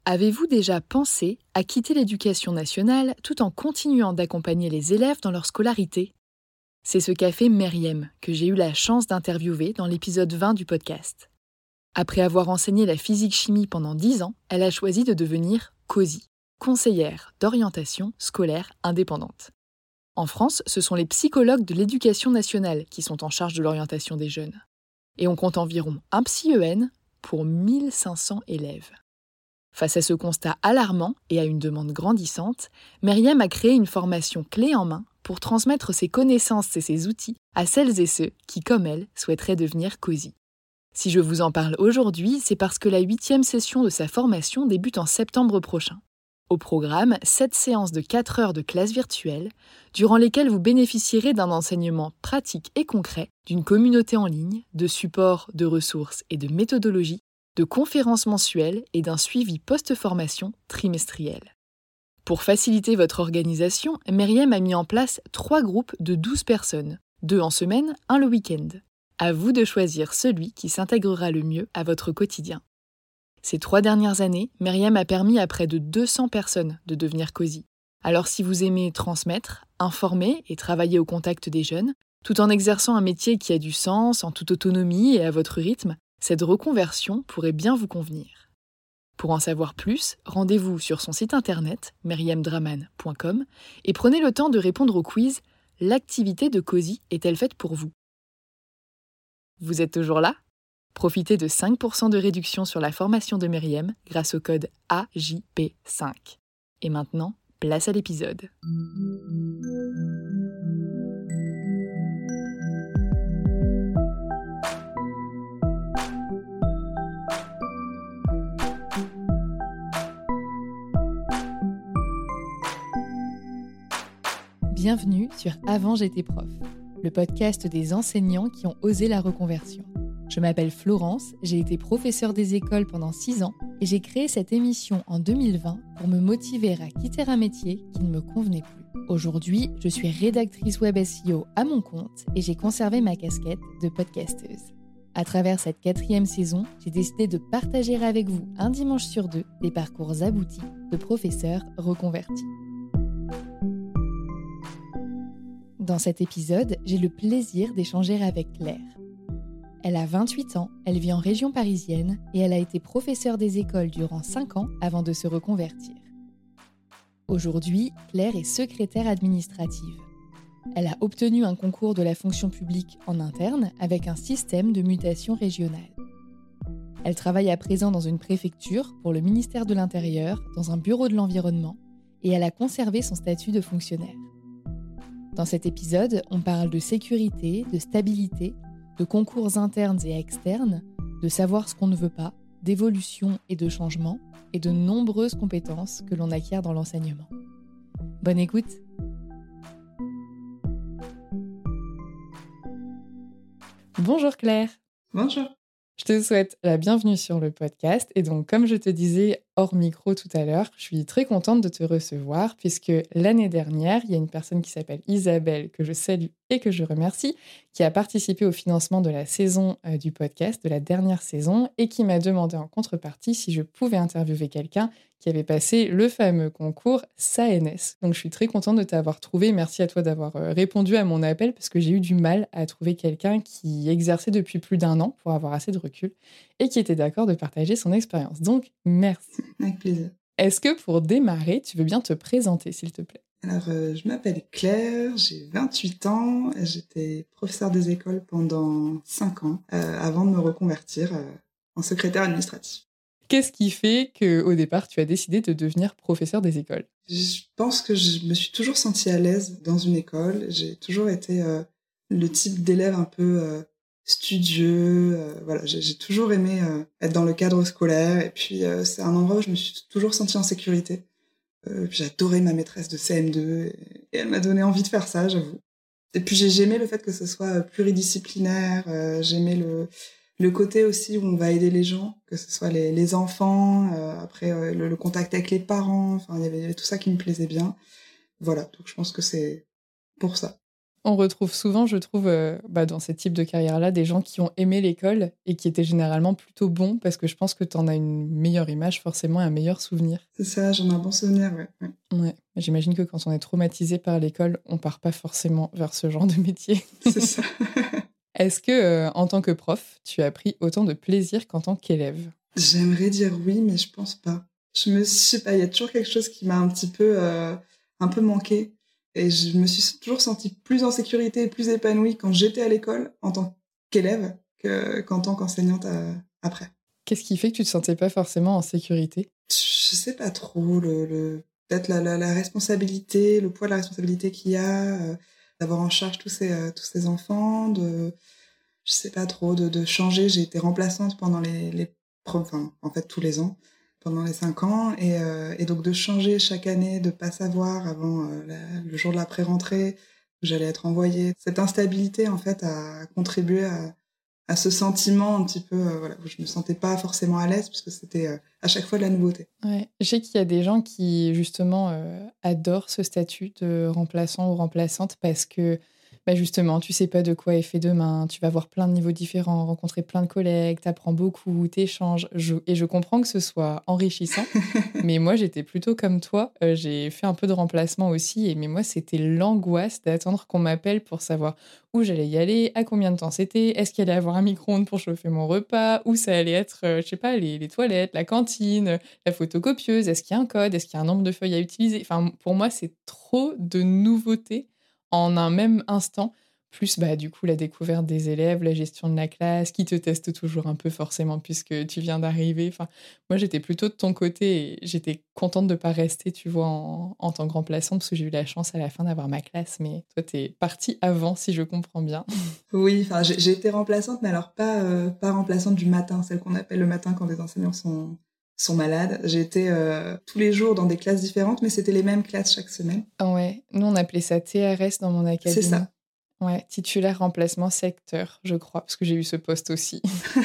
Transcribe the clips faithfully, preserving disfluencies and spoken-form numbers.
Avez-vous déjà pensé à quitter l'éducation nationale tout en continuant d'accompagner les élèves dans leur scolarité ? C'est ce qu'a fait Meriem, que j'ai eu la chance d'interviewer dans l'épisode vingt du podcast. Après avoir enseigné la physique-chimie pendant dix ans, elle a choisi de devenir COSI, conseillère d'orientation scolaire indépendante. En France, ce sont les psychologues de l'éducation nationale qui sont en charge de l'orientation des jeunes. Et on compte environ un psy E N pour mille cinq cents élèves. Face à ce constat alarmant et à une demande grandissante, Meriem a créé une formation clé en main pour transmettre ses connaissances et ses outils à celles et ceux qui, comme elle, souhaiteraient devenir COSI. Si je vous en parle aujourd'hui, c'est parce que la huitième session de sa formation débute en septembre prochain. Au programme, sept séances de quatre heures de classe virtuelle, durant lesquelles vous bénéficierez d'un enseignement pratique et concret, d'une communauté en ligne, de supports, de ressources et de méthodologies, de conférences mensuelles et d'un suivi post-formation trimestriel. Pour faciliter votre organisation, Meriem a mis en place trois groupes de douze personnes, deux en semaine, un le week-end. À vous de choisir celui qui s'intégrera le mieux à votre quotidien. Ces trois dernières années, Meriem a permis à près de deux cents personnes de devenir COSI. Alors si vous aimez transmettre, informer et travailler au contact des jeunes, tout en exerçant un métier qui a du sens, en toute autonomie et à votre rythme, cette reconversion pourrait bien vous convenir. Pour en savoir plus, rendez-vous sur son site internet meriem draman point com et prenez le temps de répondre au quiz « L'activité de COSI est-elle faite pour vous ?» Vous êtes toujours là ? Profitez de cinq pour cent de réduction sur la formation de Meriem grâce au code A J P cinq. Et maintenant, place à l'épisode. Bienvenue sur Avant j'étais prof, le podcast des enseignants qui ont osé la reconversion. Je m'appelle Florence, j'ai été professeure des écoles pendant six ans et j'ai créé cette émission en deux mille vingt pour me motiver à quitter un métier qui ne me convenait plus. Aujourd'hui, je suis rédactrice web S E O à mon compte et j'ai conservé ma casquette de podcasteuse. À travers cette quatrième saison, j'ai décidé de partager avec vous un dimanche sur deux des parcours aboutis de professeurs reconvertis. Dans cet épisode, j'ai le plaisir d'échanger avec Claire. Elle a vingt-huit ans, elle vit en région parisienne et elle a été professeure des écoles durant cinq ans avant de se reconvertir. Aujourd'hui, Claire est secrétaire administrative. Elle a obtenu un concours de la fonction publique en interne avec un système de mutation régionale. Elle travaille à présent dans une préfecture pour le ministère de l'Intérieur, dans un bureau de l'environnement, et elle a conservé son statut de fonctionnaire. Dans cet épisode, on parle de sécurité, de stabilité, de concours internes et externes, de savoir ce qu'on ne veut pas, d'évolution et de changement, et de nombreuses compétences que l'on acquiert dans l'enseignement. Bonne écoute! Bonjour Claire! Bonjour! Je te souhaite la bienvenue sur le podcast. Et donc, comme je te disais hors micro tout à l'heure, je suis très contente de te recevoir puisque l'année dernière, il y a une personne qui s'appelle Isabelle, que je salue et que je remercie, qui a participé au financement de la saison euh, du podcast, de la dernière saison, et qui m'a demandé en contrepartie si je pouvais interviewer quelqu'un qui avait passé le fameux concours S A N S. Donc, je suis très contente de t'avoir trouvé. Merci à toi d'avoir euh, répondu à mon appel parce que j'ai eu du mal à trouver quelqu'un qui exerçait depuis plus d'un an pour avoir assez de recul et qui était d'accord de partager son expérience. Donc, merci. Avec plaisir. Est-ce que pour démarrer, tu veux bien te présenter, s'il te plaît ? Alors, euh, je m'appelle Claire, j'ai vingt-huit ans, j'étais professeure des écoles pendant cinq ans euh, avant de me reconvertir euh, en secrétaire administratif. Qu'est-ce qui fait qu'au départ, tu as décidé de devenir professeur des écoles ? Je pense que je me suis toujours sentie à l'aise dans une école. J'ai toujours été euh, le type d'élève un peu euh, studieux. Euh, voilà, j'ai, j'ai toujours aimé euh, être dans le cadre scolaire. Et puis, euh, c'est un endroit où je me suis toujours sentie en sécurité. Euh, puis j'adorais ma maîtresse de C M deux et, et elle m'a donné envie de faire ça, j'avoue. Et puis j'ai, j'aimais le fait que ce soit pluridisciplinaire. Euh, j'aimais le... Le côté aussi où on va aider les gens, que ce soit les, les enfants, euh, après euh, le, le contact avec les parents, enfin il y avait tout ça qui me plaisait bien. Voilà, donc je pense que c'est pour ça. On retrouve souvent, je trouve, euh, bah, dans ces types de carrières-là, des gens qui ont aimé l'école et qui étaient généralement plutôt bons parce que je pense que tu en as une meilleure image, forcément, un meilleur souvenir. C'est ça, j'en ai un bon souvenir, ouais. ouais. Ouais, j'imagine que quand on est traumatisé par l'école, on part pas forcément vers ce genre de métier. C'est ça. Est-ce que, euh, en tant que prof, tu as pris autant de plaisir qu'en tant qu'élève? J'aimerais dire oui, mais je pense pas. Je me je sais pas, il y a toujours quelque chose qui m'a un petit peu, euh, un peu manqué. Et je me suis toujours sentie plus en sécurité et plus épanouie quand j'étais à l'école en tant qu'élève que, qu'en tant qu'enseignante euh, après. Qu'est-ce qui fait que tu te sentais pas forcément en sécurité? Je sais pas trop, le, le, peut-être la, la, la responsabilité, le poids de la responsabilité qu'il y a, euh, d'avoir en charge tous ces, euh, tous ces enfants, de, je sais pas trop, de, de changer. J'ai été remplaçante pendant les, les enfin, en fait, tous les ans, pendant les cinq ans, et, euh, et donc de changer chaque année, de pas savoir avant euh, la, le jour de la pré-rentrée où j'allais être envoyée. Cette instabilité, en fait, a contribué à, à ce sentiment un petit peu, euh, voilà, où je me sentais pas forcément à l'aise, parce que c'était euh, à chaque fois de la nouveauté. Ouais. Je sais qu'il y a des gens qui, justement, euh, adorent ce statut de remplaçant ou remplaçante parce que, bah justement, tu sais pas de quoi est fait demain, tu vas voir plein de niveaux différents, rencontrer plein de collègues, t'apprends beaucoup, t'échanges. Je... Et je comprends que ce soit enrichissant, mais moi, j'étais plutôt comme toi. Euh, j'ai fait un peu de remplacement aussi, et mais moi, c'était l'angoisse d'attendre qu'on m'appelle pour savoir où j'allais y aller, à combien de temps c'était, est-ce qu'il allait y avoir un micro-ondes pour chauffer mon repas, où ça allait être, euh, je sais pas, les, les toilettes, la cantine, la photocopieuse, est-ce qu'il y a un code, est-ce qu'il y a un nombre de feuilles à utiliser. Enfin, pour moi, c'est trop de nouveautés en un même instant. Plus, bah, du coup, la découverte des élèves, la gestion de la classe, qui te teste toujours un peu forcément puisque tu viens d'arriver. Enfin, moi, j'étais plutôt de ton côté et j'étais contente de ne pas rester, tu vois, en, en tant que remplaçante parce que j'ai eu la chance à la fin d'avoir ma classe. Mais toi, t'es partie avant, si je comprends bien. Oui, enfin, j'ai, j'ai été remplaçante, mais alors pas, euh, pas remplaçante du matin, celle qu'on appelle le matin quand les enseignants sont, sont malades. J'ai été euh, tous les jours dans des classes différentes, mais c'était les mêmes classes chaque semaine. Ah ouais, nous, on appelait ça T R S dans mon C'est académie. ça. Ouais, titulaire remplacement secteur, je crois, parce que j'ai eu ce poste aussi.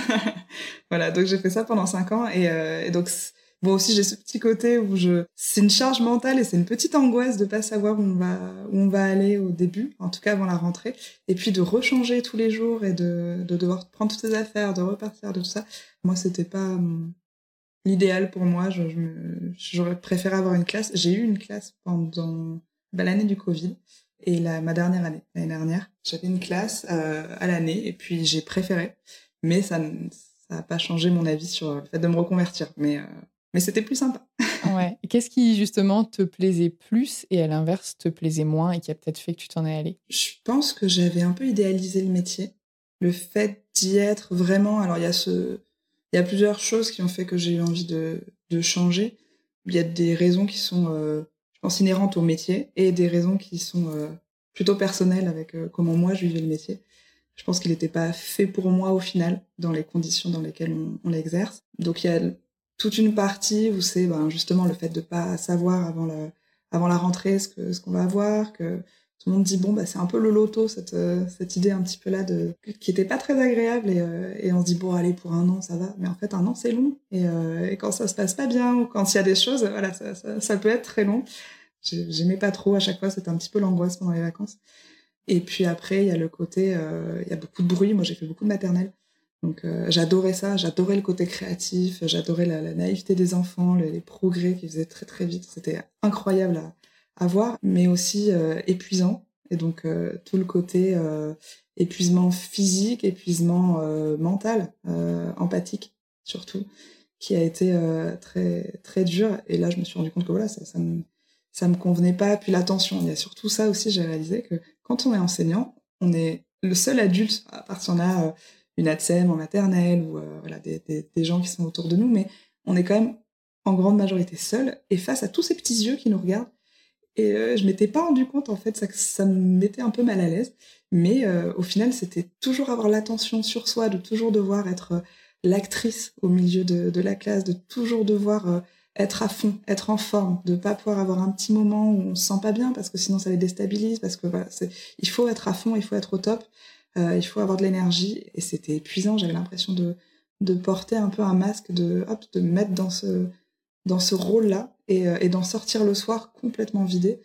Voilà, donc j'ai fait ça pendant cinq ans et, euh, et donc bon aussi j'ai ce petit côté où je c'est une charge mentale et c'est une petite angoisse de pas savoir où on va où on va aller au début, en tout cas avant la rentrée, et puis de rechanger tous les jours et de de devoir prendre toutes ses affaires, de repartir de tout ça. Moi c'était pas hum, l'idéal pour moi. Je, je me, j'aurais préféré avoir une classe. J'ai eu une classe pendant bah, l'année du Covid et la, ma dernière année, l'année dernière. J'avais une classe euh, à l'année et puis j'ai préféré. Mais ça n'a pas changé mon avis sur le fait de me reconvertir. Mais, euh, mais c'était plus sympa. Ouais. Qu'est-ce qui, justement, te plaisait plus et à l'inverse, te plaisait moins et qui a peut-être fait que tu t'en es allée? Je pense que j'avais un peu idéalisé le métier. Le fait d'y être vraiment... Alors, il y a ce... Il y a plusieurs choses qui ont fait que j'ai eu envie de, de changer. Il y a des raisons qui sont, euh, je pense, inhérentes au métier et des raisons qui sont euh, plutôt personnelles avec euh, comment moi je vivais le métier. Je pense qu'il n'était pas fait pour moi au final, dans les conditions dans lesquelles on, on l'exerce. Donc il y a toute une partie où c'est ben, justement le fait de pas savoir avant la, avant la rentrée ce que ce qu'on va avoir, que tout le monde dit bon bah c'est un peu le loto, cette euh, cette idée un petit peu là de qui était pas très agréable, et, euh, et on se dit bon allez pour un an ça va, mais en fait un an c'est long, et, euh, et quand ça se passe pas bien ou quand il y a des choses, voilà, ça, ça, ça peut être très long. J'aimais pas trop, à chaque fois c'était un petit peu l'angoisse pendant les vacances. Et puis après, il y a le côté, euh, il y a beaucoup de bruit. Moi, j'ai fait beaucoup de maternelle. Donc, euh, j'adorais ça. J'adorais le côté créatif. J'adorais la, la naïveté des enfants, les, les progrès qu'ils faisaient très, très vite. C'était incroyable à, à voir, mais aussi euh, épuisant. Et donc, euh, tout le côté euh, épuisement physique, épuisement euh, mental, euh, empathique, surtout, qui a été euh, très, très dur. Et là, je me suis rendu compte que voilà, ça, ça me, ça me convenait pas. Puis l'attention, il y a surtout ça aussi, j'ai réalisé que quand on est enseignant, on est le seul adulte, à part si on a euh, une A T S E M en maternelle ou euh, voilà, des, des, des gens qui sont autour de nous, mais on est quand même en grande majorité seul et face à tous ces petits yeux qui nous regardent. Et euh, je m'étais pas rendu compte en fait, ça, ça me mettait un peu mal à l'aise, mais euh, au final c'était toujours avoir l'attention sur soi, de toujours devoir être euh, l'actrice au milieu de, de la classe, de toujours devoir euh, être à fond, être en forme, de pas pouvoir avoir un petit moment où on se sent pas bien parce que sinon ça les déstabilise, parce que voilà, c'est, il faut être à fond, il faut être au top, euh, il faut avoir de l'énergie, et c'était épuisant. J'avais l'impression de de porter un peu un masque, de hop, de me mettre dans ce dans ce rôle-là, et, euh, et d'en sortir le soir complètement vidé.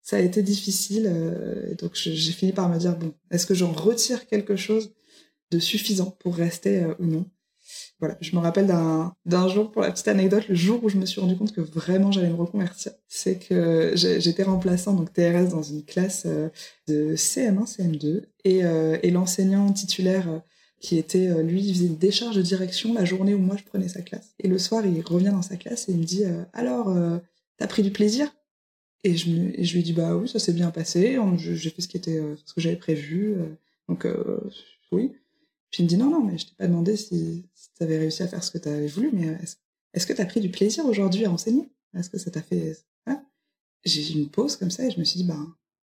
ça a été difficile. Euh, et donc j'ai fini par me dire, bon, est-ce que j'en retire quelque chose de suffisant pour rester euh, ou non? Voilà, je me rappelle d'un, d'un jour, pour la petite anecdote, le jour où je me suis rendu compte que vraiment j'allais me reconvertir, c'est que j'ai, j'étais remplaçant, donc T R S, dans une classe euh, de C M un, C M deux, et, euh, et l'enseignant titulaire euh, qui était, euh, lui, il faisait une décharge de direction la journée où moi je prenais sa classe. Et le soir, il revient dans sa classe et il me dit euh, « Alors, euh, t'as pris du plaisir ?» Et je, me, et je lui ai dit « Bah oui, ça s'est bien passé, on, je, j'ai fait ce, qui était, euh, ce que j'avais prévu, euh, donc euh, oui. » Puis il me dit « Non, non, mais je t'ai pas demandé si, si t'avais réussi à faire ce que t'avais voulu, mais est-ce, est-ce que t'as pris du plaisir aujourd'hui à enseigner? Est-ce que ça t'a fait... » Voilà. J'ai eu une pause comme ça et je me suis dit « Bah,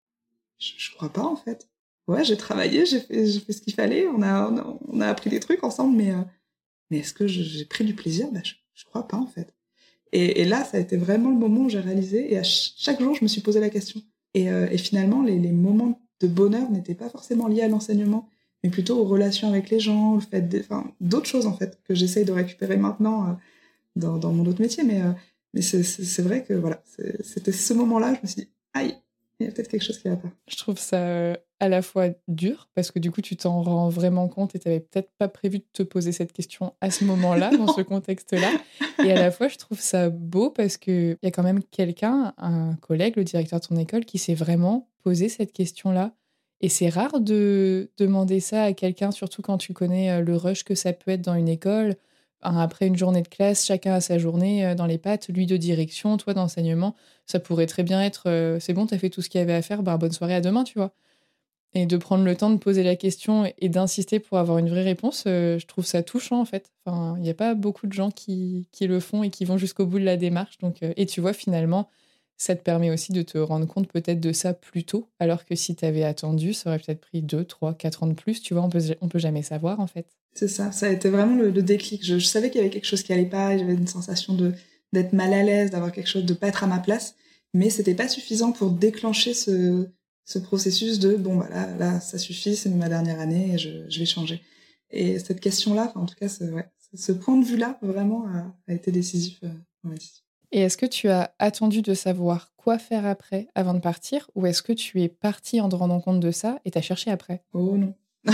je, je crois pas en fait. Ouais, j'ai travaillé, j'ai fait, j'ai fait ce qu'il fallait, on a, on a, on a appris des trucs ensemble, mais, euh, mais est-ce que je, j'ai pris du plaisir? Bah, je, je crois pas en fait. » Et, et là, ça a été vraiment le moment où j'ai réalisé, et à ch- chaque jour, je me suis posé la question. Et, euh, et finalement, les, les moments de bonheur n'étaient pas forcément liés à l'enseignement, mais plutôt aux relations avec les gens, le fait de, enfin, d'autres choses en fait que j'essaye de récupérer maintenant euh, dans, dans mon autre métier. Mais, euh, mais c'est, c'est, c'est vrai que voilà, c'est, c'était ce moment-là, je me suis dit, aïe, il y a peut-être quelque chose qui va pas. Je trouve ça euh, à la fois dur, parce que du coup, tu t'en rends vraiment compte et tu n'avais peut-être pas prévu de te poser cette question à ce moment-là, dans ce contexte-là. Et à la fois, je trouve ça beau parce qu'il y a quand même quelqu'un, un collègue, le directeur de ton école, qui s'est vraiment posé cette question-là. Et c'est rare de demander ça à quelqu'un, surtout quand tu connais euh, le rush que ça peut être dans une école. Enfin, après une journée de classe, chacun a sa journée euh, dans les pattes, lui de direction, toi d'enseignement. Ça pourrait très bien être euh, c'est bon, t'as fait tout ce qu'il y avait à faire, bah, bonne soirée, à demain, tu vois. Et de prendre le temps de poser la question et, et d'insister pour avoir une vraie réponse, euh, je trouve ça touchant en fait. Enfin, il n'y a pas beaucoup de gens qui, qui le font et qui vont jusqu'au bout de la démarche. Donc, euh, et tu vois, finalement, ça te permet aussi de te rendre compte peut-être de ça plus tôt, alors que si t'avais attendu, ça aurait peut-être pris deux, trois, quatre ans de plus. Tu vois, on peut, on peut jamais savoir en fait. C'est ça, ça a été vraiment le, le déclic. Je, je savais qu'il y avait quelque chose qui allait pas, j'avais une sensation de, d'être mal à l'aise, d'avoir quelque chose, de pas être à ma place, mais c'était pas suffisant pour déclencher ce, ce processus de bon, bah là, là, ça suffit, c'est ma dernière année et je, je vais changer. Et cette question-là, en tout cas, ce, ouais, ce point de vue-là, vraiment, a, a été décisif euh, dans ma décision. Et est-ce que tu as attendu de savoir quoi faire après avant de partir, ou est-ce que tu es parti en te rendant compte de ça et t'as cherché après? Oh non.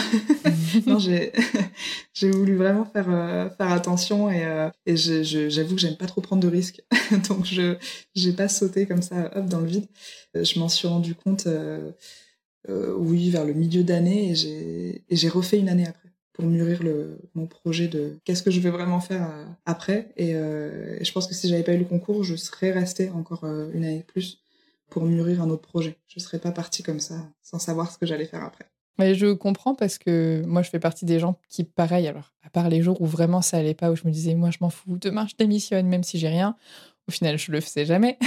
Non, j'ai j'ai voulu vraiment faire euh, faire attention et euh, et je, je, j'avoue que j'aime pas trop prendre de risques, donc je j'ai pas sauté comme ça hop dans le vide. Euh, Je m'en suis rendu compte euh, euh, oui vers le milieu d'année et j'ai et j'ai refait une année après pour mûrir le mon projet de qu'est-ce que je vais vraiment faire euh, après et, euh, et je pense que si j'avais pas eu le concours, je serais restée encore euh, une année de plus pour mûrir un autre projet. Je serais pas partie comme ça sans savoir ce que j'allais faire après. Mais je comprends parce que moi, je fais partie des gens qui, pareil, alors, à part les jours où vraiment ça allait pas, où je me disais, moi, je m'en fous, demain, je démissionne, même si j'ai rien. Au final, je le faisais jamais.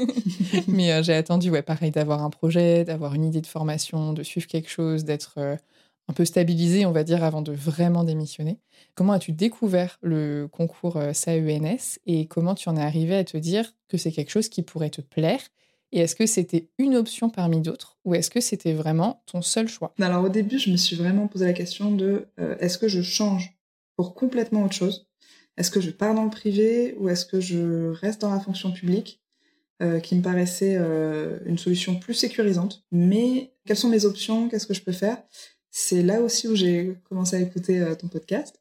Mais euh, j'ai attendu, ouais, pareil, d'avoir un projet, d'avoir une idée de formation, de suivre quelque chose, d'être euh, un peu stabilisé, on va dire, avant de vraiment démissionner. Comment as-tu découvert le concours euh, S A E N S et comment tu en es arrivé à te dire que c'est quelque chose qui pourrait te plaire? Et est-ce que c'était une option parmi d'autres ou est-ce que c'était vraiment ton seul choix? Alors au début, je me suis vraiment posé la question de euh, est-ce que je change pour complètement autre chose? Est-ce que je pars dans le privé ou est-ce que je reste dans la fonction publique euh, qui me paraissait euh, une solution plus sécurisante? Mais quelles sont mes options? Qu'est-ce que je peux faire? C'est là aussi où j'ai commencé à écouter euh, ton podcast,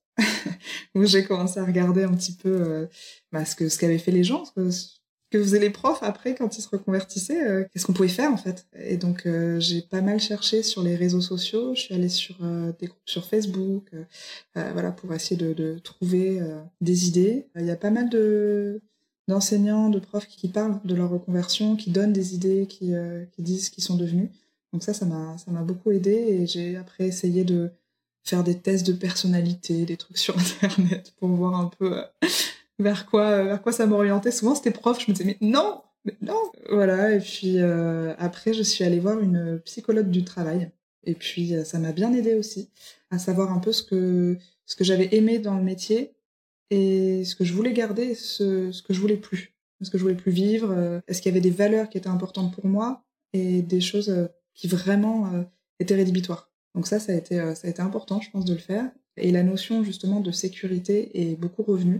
où j'ai commencé à regarder un petit peu euh, bah, ce que ce qu'avaient fait les gens, ce que, ce que faisaient les profs après quand ils se reconvertissaient, euh, qu'est-ce qu'on pouvait faire en fait. Et donc euh, j'ai pas mal cherché sur les réseaux sociaux, je suis allée sur euh, des groupes sur Facebook, euh, euh, voilà pour essayer de, de trouver euh, des idées. Il y a pas mal de d'enseignants, de profs qui parlent de leur reconversion, qui donnent des idées, qui, euh, qui disent ce qu'ils sont devenus. Donc ça, ça m'a ça m'a beaucoup aidé et j'ai après essayé de faire des tests de personnalité, des trucs sur Internet pour voir un peu euh, vers quoi, vers quoi ça m'orientait. Souvent, c'était prof, je me disais, mais non, mais non. Voilà, et puis euh, après, je suis allée voir une psychologue du travail. Et puis, euh, ça m'a bien aidé aussi à savoir un peu ce que, ce que j'avais aimé dans le métier et ce que je voulais garder et ce, ce que je voulais plus. Ce que je voulais plus vivre. euh, Est-ce qu'il y avait des valeurs qui étaient importantes pour moi et des choses euh, qui vraiment euh, étaient rédhibitoires. Donc ça, ça a été, euh, ça a été important, je pense, de le faire. Et la notion justement de sécurité est beaucoup revenue.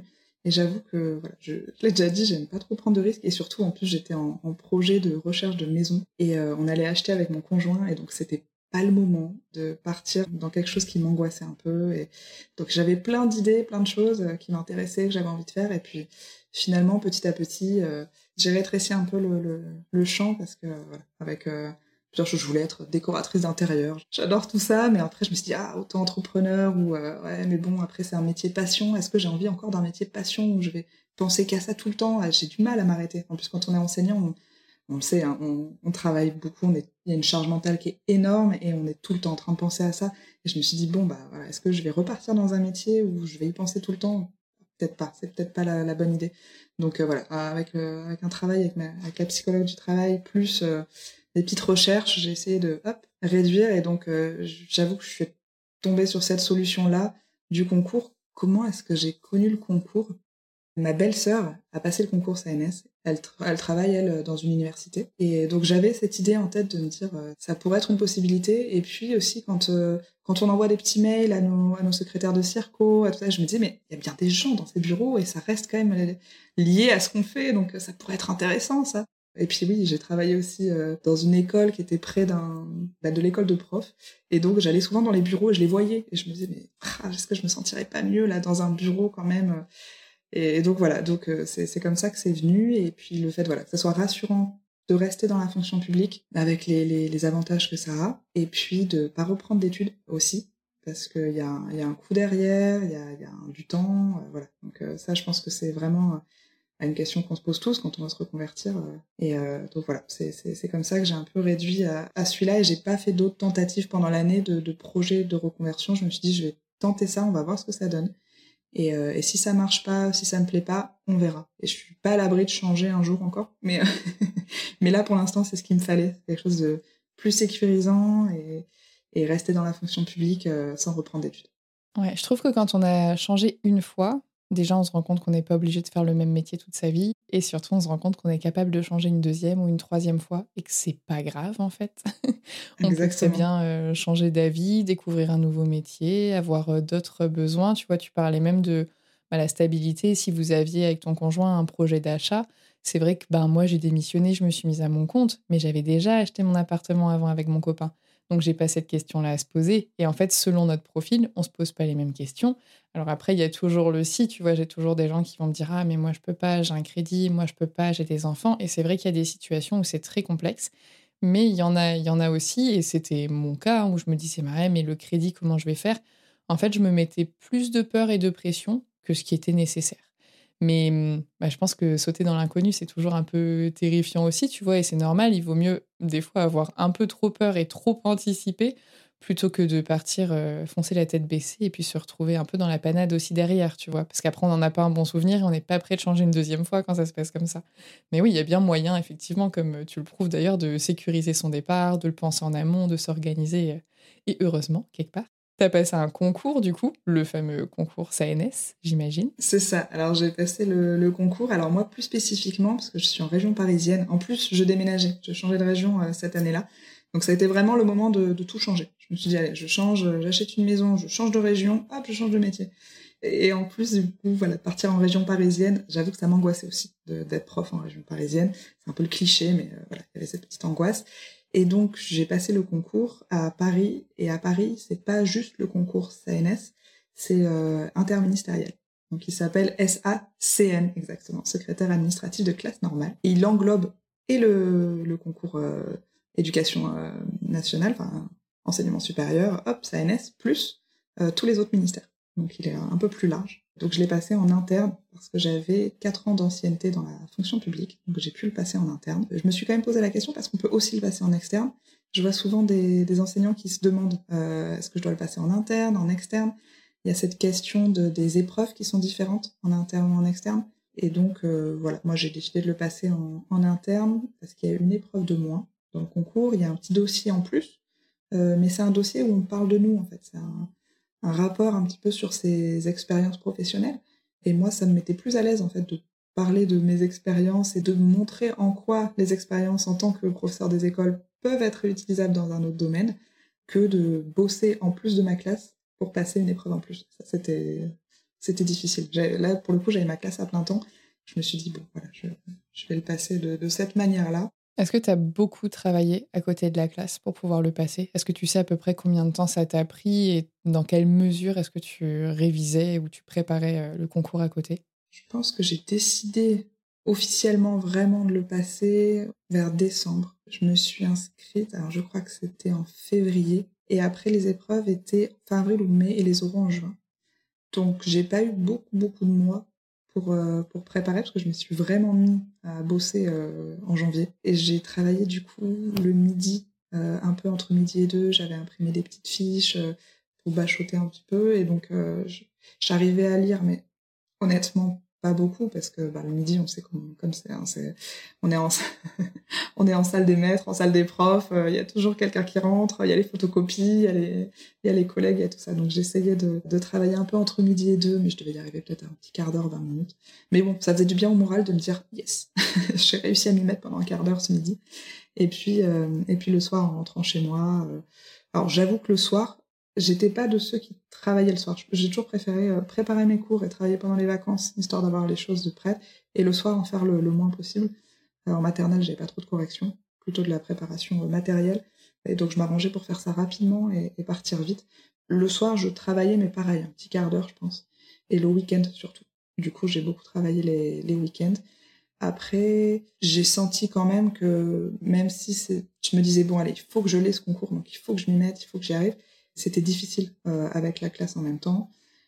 Et j'avoue que, voilà, je, je l'ai déjà dit, j'aime pas trop prendre de risques. Et surtout, en plus, j'étais en, en projet de recherche de maison. Et euh, on allait acheter avec mon conjoint. Et donc, c'était pas le moment de partir dans quelque chose qui m'angoissait un peu. Et donc, j'avais plein d'idées, plein de choses euh, qui m'intéressaient, que j'avais envie de faire. Et puis, finalement, petit à petit, euh, j'ai rétréci un peu le, le, le champ parce que, voilà, avec... Euh, plusieurs choses. Je voulais être décoratrice d'intérieur. J'adore tout ça, mais après, je me suis dit, ah, auto-entrepreneur, ou euh, ouais, mais bon, après, c'est un métier passion. Est-ce que j'ai envie encore d'un métier passion où je vais penser qu'à ça tout le temps? J'ai du mal à m'arrêter. En plus, quand on est enseignant, on, on le sait, hein, on, on travaille beaucoup, on est, il y a une charge mentale qui est énorme et on est tout le temps en train de penser à ça. Et je me suis dit, bon, bah, voilà, est-ce que je vais repartir dans un métier où je vais y penser tout le temps? Peut-être pas, c'est peut-être pas la, la bonne idée. Donc euh, voilà, avec, euh, avec un travail, avec, ma, avec la psychologue du travail, plus euh, des petites recherches, j'ai essayé de hop, réduire. Et donc, euh, j'avoue que je suis tombée sur cette solution-là du concours. Comment est-ce que j'ai connu le concours? Ma belle-sœur a passé le concours C N S. Elle, tra- elle travaille, elle, dans une université. Et donc, j'avais cette idée en tête de me dire, euh, ça pourrait être une possibilité. Et puis aussi, quand, euh, quand on envoie des petits mails à nos, à nos secrétaires de circo, à tout ça, je me disais, mais il y a bien des gens dans ces bureaux et ça reste quand même lié à ce qu'on fait. Donc, ça pourrait être intéressant, ça. Et puis oui, j'ai travaillé aussi euh, dans une école qui était près d'un, bah, de l'école de prof. Et donc, j'allais souvent dans les bureaux et je les voyais. Et je me disais, mais ah, est-ce que je me sentirais pas mieux là dans un bureau quand même? Et donc voilà, donc euh, c'est, c'est comme ça que c'est venu. Et puis le fait voilà, que ça soit rassurant de rester dans la fonction publique avec les, les, les avantages que ça a. Et puis de pas reprendre d'études aussi, parce qu'il y a, un- il y a un coût derrière, il y a, il y a un- du temps. Euh, voilà. Donc euh, ça, je pense que c'est vraiment euh, une question qu'on se pose tous quand on va se reconvertir. euh. Et euh, donc voilà, c'est, c'est, c'est comme ça que j'ai un peu réduit à, à celui-là. Et j'ai pas fait d'autres tentatives pendant l'année de, de projets de reconversion. Je me suis dit, je vais tenter ça, on va voir ce que ça donne. Et, euh, et si ça marche pas, si ça me plaît pas, on verra. Et je suis pas à l'abri de changer un jour encore, mais mais là pour l'instant c'est ce qu'il me fallait, quelque chose de plus sécurisant et, et rester dans la fonction publique euh, sans reprendre d'études. Ouais, je trouve que quand on a changé une fois, déjà on se rend compte qu'on n'est pas obligé de faire le même métier toute sa vie et surtout on se rend compte qu'on est capable de changer une deuxième ou une troisième fois et que c'est pas grave en fait. On peut très Exactement. bien, heu, changer d'avis, découvrir un nouveau métier, avoir, heu, d'autres besoins. Tu vois, tu parlais même de, bah, la stabilité. Si vous aviez avec ton conjoint un projet d'achat, c'est vrai que, ben, moi j'ai démissionné, je me suis mise à mon compte, mais j'avais déjà acheté mon appartement avant avec mon copain. Donc j'ai pas cette question-là à se poser et en fait, selon notre profil, on se pose pas les mêmes questions. Alors après, il y a toujours le «si», tu vois? J'ai toujours des gens qui vont me dire: «Ah mais moi je peux pas, j'ai un crédit, moi je peux pas, j'ai des enfants» et c'est vrai qu'il y a des situations où c'est très complexe, mais il y en a il y en a aussi et c'était mon cas, hein, où je me disais: «Mais ouais, mais le crédit, comment je vais faire?» En fait, je me mettais plus de peur et de pression que ce qui était nécessaire. Mais, mmh, bah, je pense que sauter dans l'inconnu, c'est toujours un peu terrifiant aussi, tu vois? Et c'est normal, il vaut mieux des fois avoir un peu trop peur et trop anticiper, plutôt que de partir, heu, foncer la tête baissée et puis se retrouver un peu dans la panade aussi derrière, tu vois? Parce qu'après on n'en a pas un bon souvenir et on n'est pas prêt de changer une deuxième fois quand ça se passe comme ça. Mais oui, il y a bien moyen effectivement, comme, heu, tu le prouves d'ailleurs, de sécuriser son départ, de le penser en amont, de s'organiser, heu et heureusement, quelque part. Tu as passé un concours du coup, le fameux concours C N S, j'imagine? C'est ça. Alors j'ai passé le, le concours. Alors moi plus spécifiquement parce que je suis en région parisienne. En plus je déménageais, je changeais de région euh, cette année-là. Donc ça a été vraiment le moment de, de tout changer. Je me suis dit allez, je change, euh, j'achète une maison, je change de région, hop, je change de métier. Et, et en plus du coup voilà, partir en région parisienne, j'avoue que ça m'angoissait aussi de- d'être prof en région parisienne. C'est un peu le cliché, mais euh, voilà, il y avait cette petite angoisse. Et donc j'ai passé le concours à Paris. Et à Paris, c'est pas juste le concours C N S, c'est euh, interministériel. Donc il s'appelle S A C N exactement, secrétaire administratif de classe normale. Et il englobe et le, le concours euh, éducation euh, nationale, enfin enseignement supérieur, hop, C N S, plus euh, tous les autres ministères. Donc il est un peu plus large. Donc je l'ai passé en interne parce que j'avais quatre ans d'ancienneté dans la fonction publique, donc j'ai pu le passer en interne. Je me suis quand même posé la question parce qu'on peut aussi le passer en externe. Je vois souvent des, des enseignants qui se demandent euh, est-ce que je dois le passer en interne, en externe. Il y a cette question de, des épreuves qui sont différentes en interne ou en externe. Et donc, euh, voilà, moi j'ai décidé de le passer en, en interne parce qu'il y a une épreuve de moins dans le concours. Il y a un petit dossier en plus, euh, mais c'est un dossier où on parle de nous, en fait. C'est un, un rapport un petit peu sur ses expériences professionnelles. Et moi, ça me mettait plus à l'aise, en fait, de parler de mes expériences et de montrer en quoi les expériences en tant que professeur des écoles peuvent être utilisables dans un autre domaine que de bosser en plus de ma classe pour passer une épreuve en plus. Ça, c'était, c'était difficile. J'ai, là, pour le coup, j'avais ma classe à plein temps. Je me suis dit, bon, voilà, je, je vais le passer de, de cette manière-là. Est-ce que tu as beaucoup travaillé à côté de la classe pour pouvoir le passer? Est-ce que tu sais à peu près combien de temps ça t'a pris et dans quelle mesure est-ce que tu révisais ou tu préparais le concours à côté? Je pense que j'ai décidé officiellement vraiment de le passer vers décembre. Je me suis inscrite, alors je crois que c'était en février, et après les épreuves étaient fin avril ou mai et les oraux en juin. Donc j'ai pas eu beaucoup beaucoup de mois pour, euh, pour préparer, parce que je me suis vraiment mis à bosser euh, en janvier. Et j'ai travaillé du coup le midi, euh, un peu entre midi et deux, j'avais imprimé des petites fiches euh, pour bachoter un petit peu, et donc euh, je, j'arrivais à lire, mais honnêtement pas beaucoup, parce que bah, le midi on sait comme, comme c'est, hein, c'est on est en on est en salle des maîtres, en salle des profs, il euh, y a toujours quelqu'un qui rentre, il y a les photocopies, il y a les il y a les collègues, il y a tout ça. Donc j'essayais de, de travailler un peu entre midi et deux, mais je devais y arriver peut-être un petit quart d'heure, vingt minutes. Mais bon, ça faisait du bien au moral de me dire yes, j'ai réussi à m'y mettre pendant un quart d'heure ce midi. Et puis euh, et puis le soir en rentrant chez moi, euh... alors j'avoue que le soir j'étais pas de ceux qui travaillaient le soir. J'ai toujours préféré euh, préparer mes cours et travailler pendant les vacances, histoire d'avoir les choses de prêtes, et le soir en faire le, le moins possible. Alors, en maternelle, j'avais pas trop de corrections, plutôt de la préparation euh, matérielle, et donc je m'arrangeais pour faire ça rapidement et, et partir vite. Le soir, je travaillais, mais pareil, un petit quart d'heure, je pense, et le week-end surtout. Du coup, j'ai beaucoup travaillé les, les week-ends. Après, j'ai senti quand même que, même si c'est... je me disais, bon, allez, il faut que je l'ai ce concours, donc il faut que je m'y mette, il faut que j'y arrive. C'était difficile euh, avec la classe en même temps,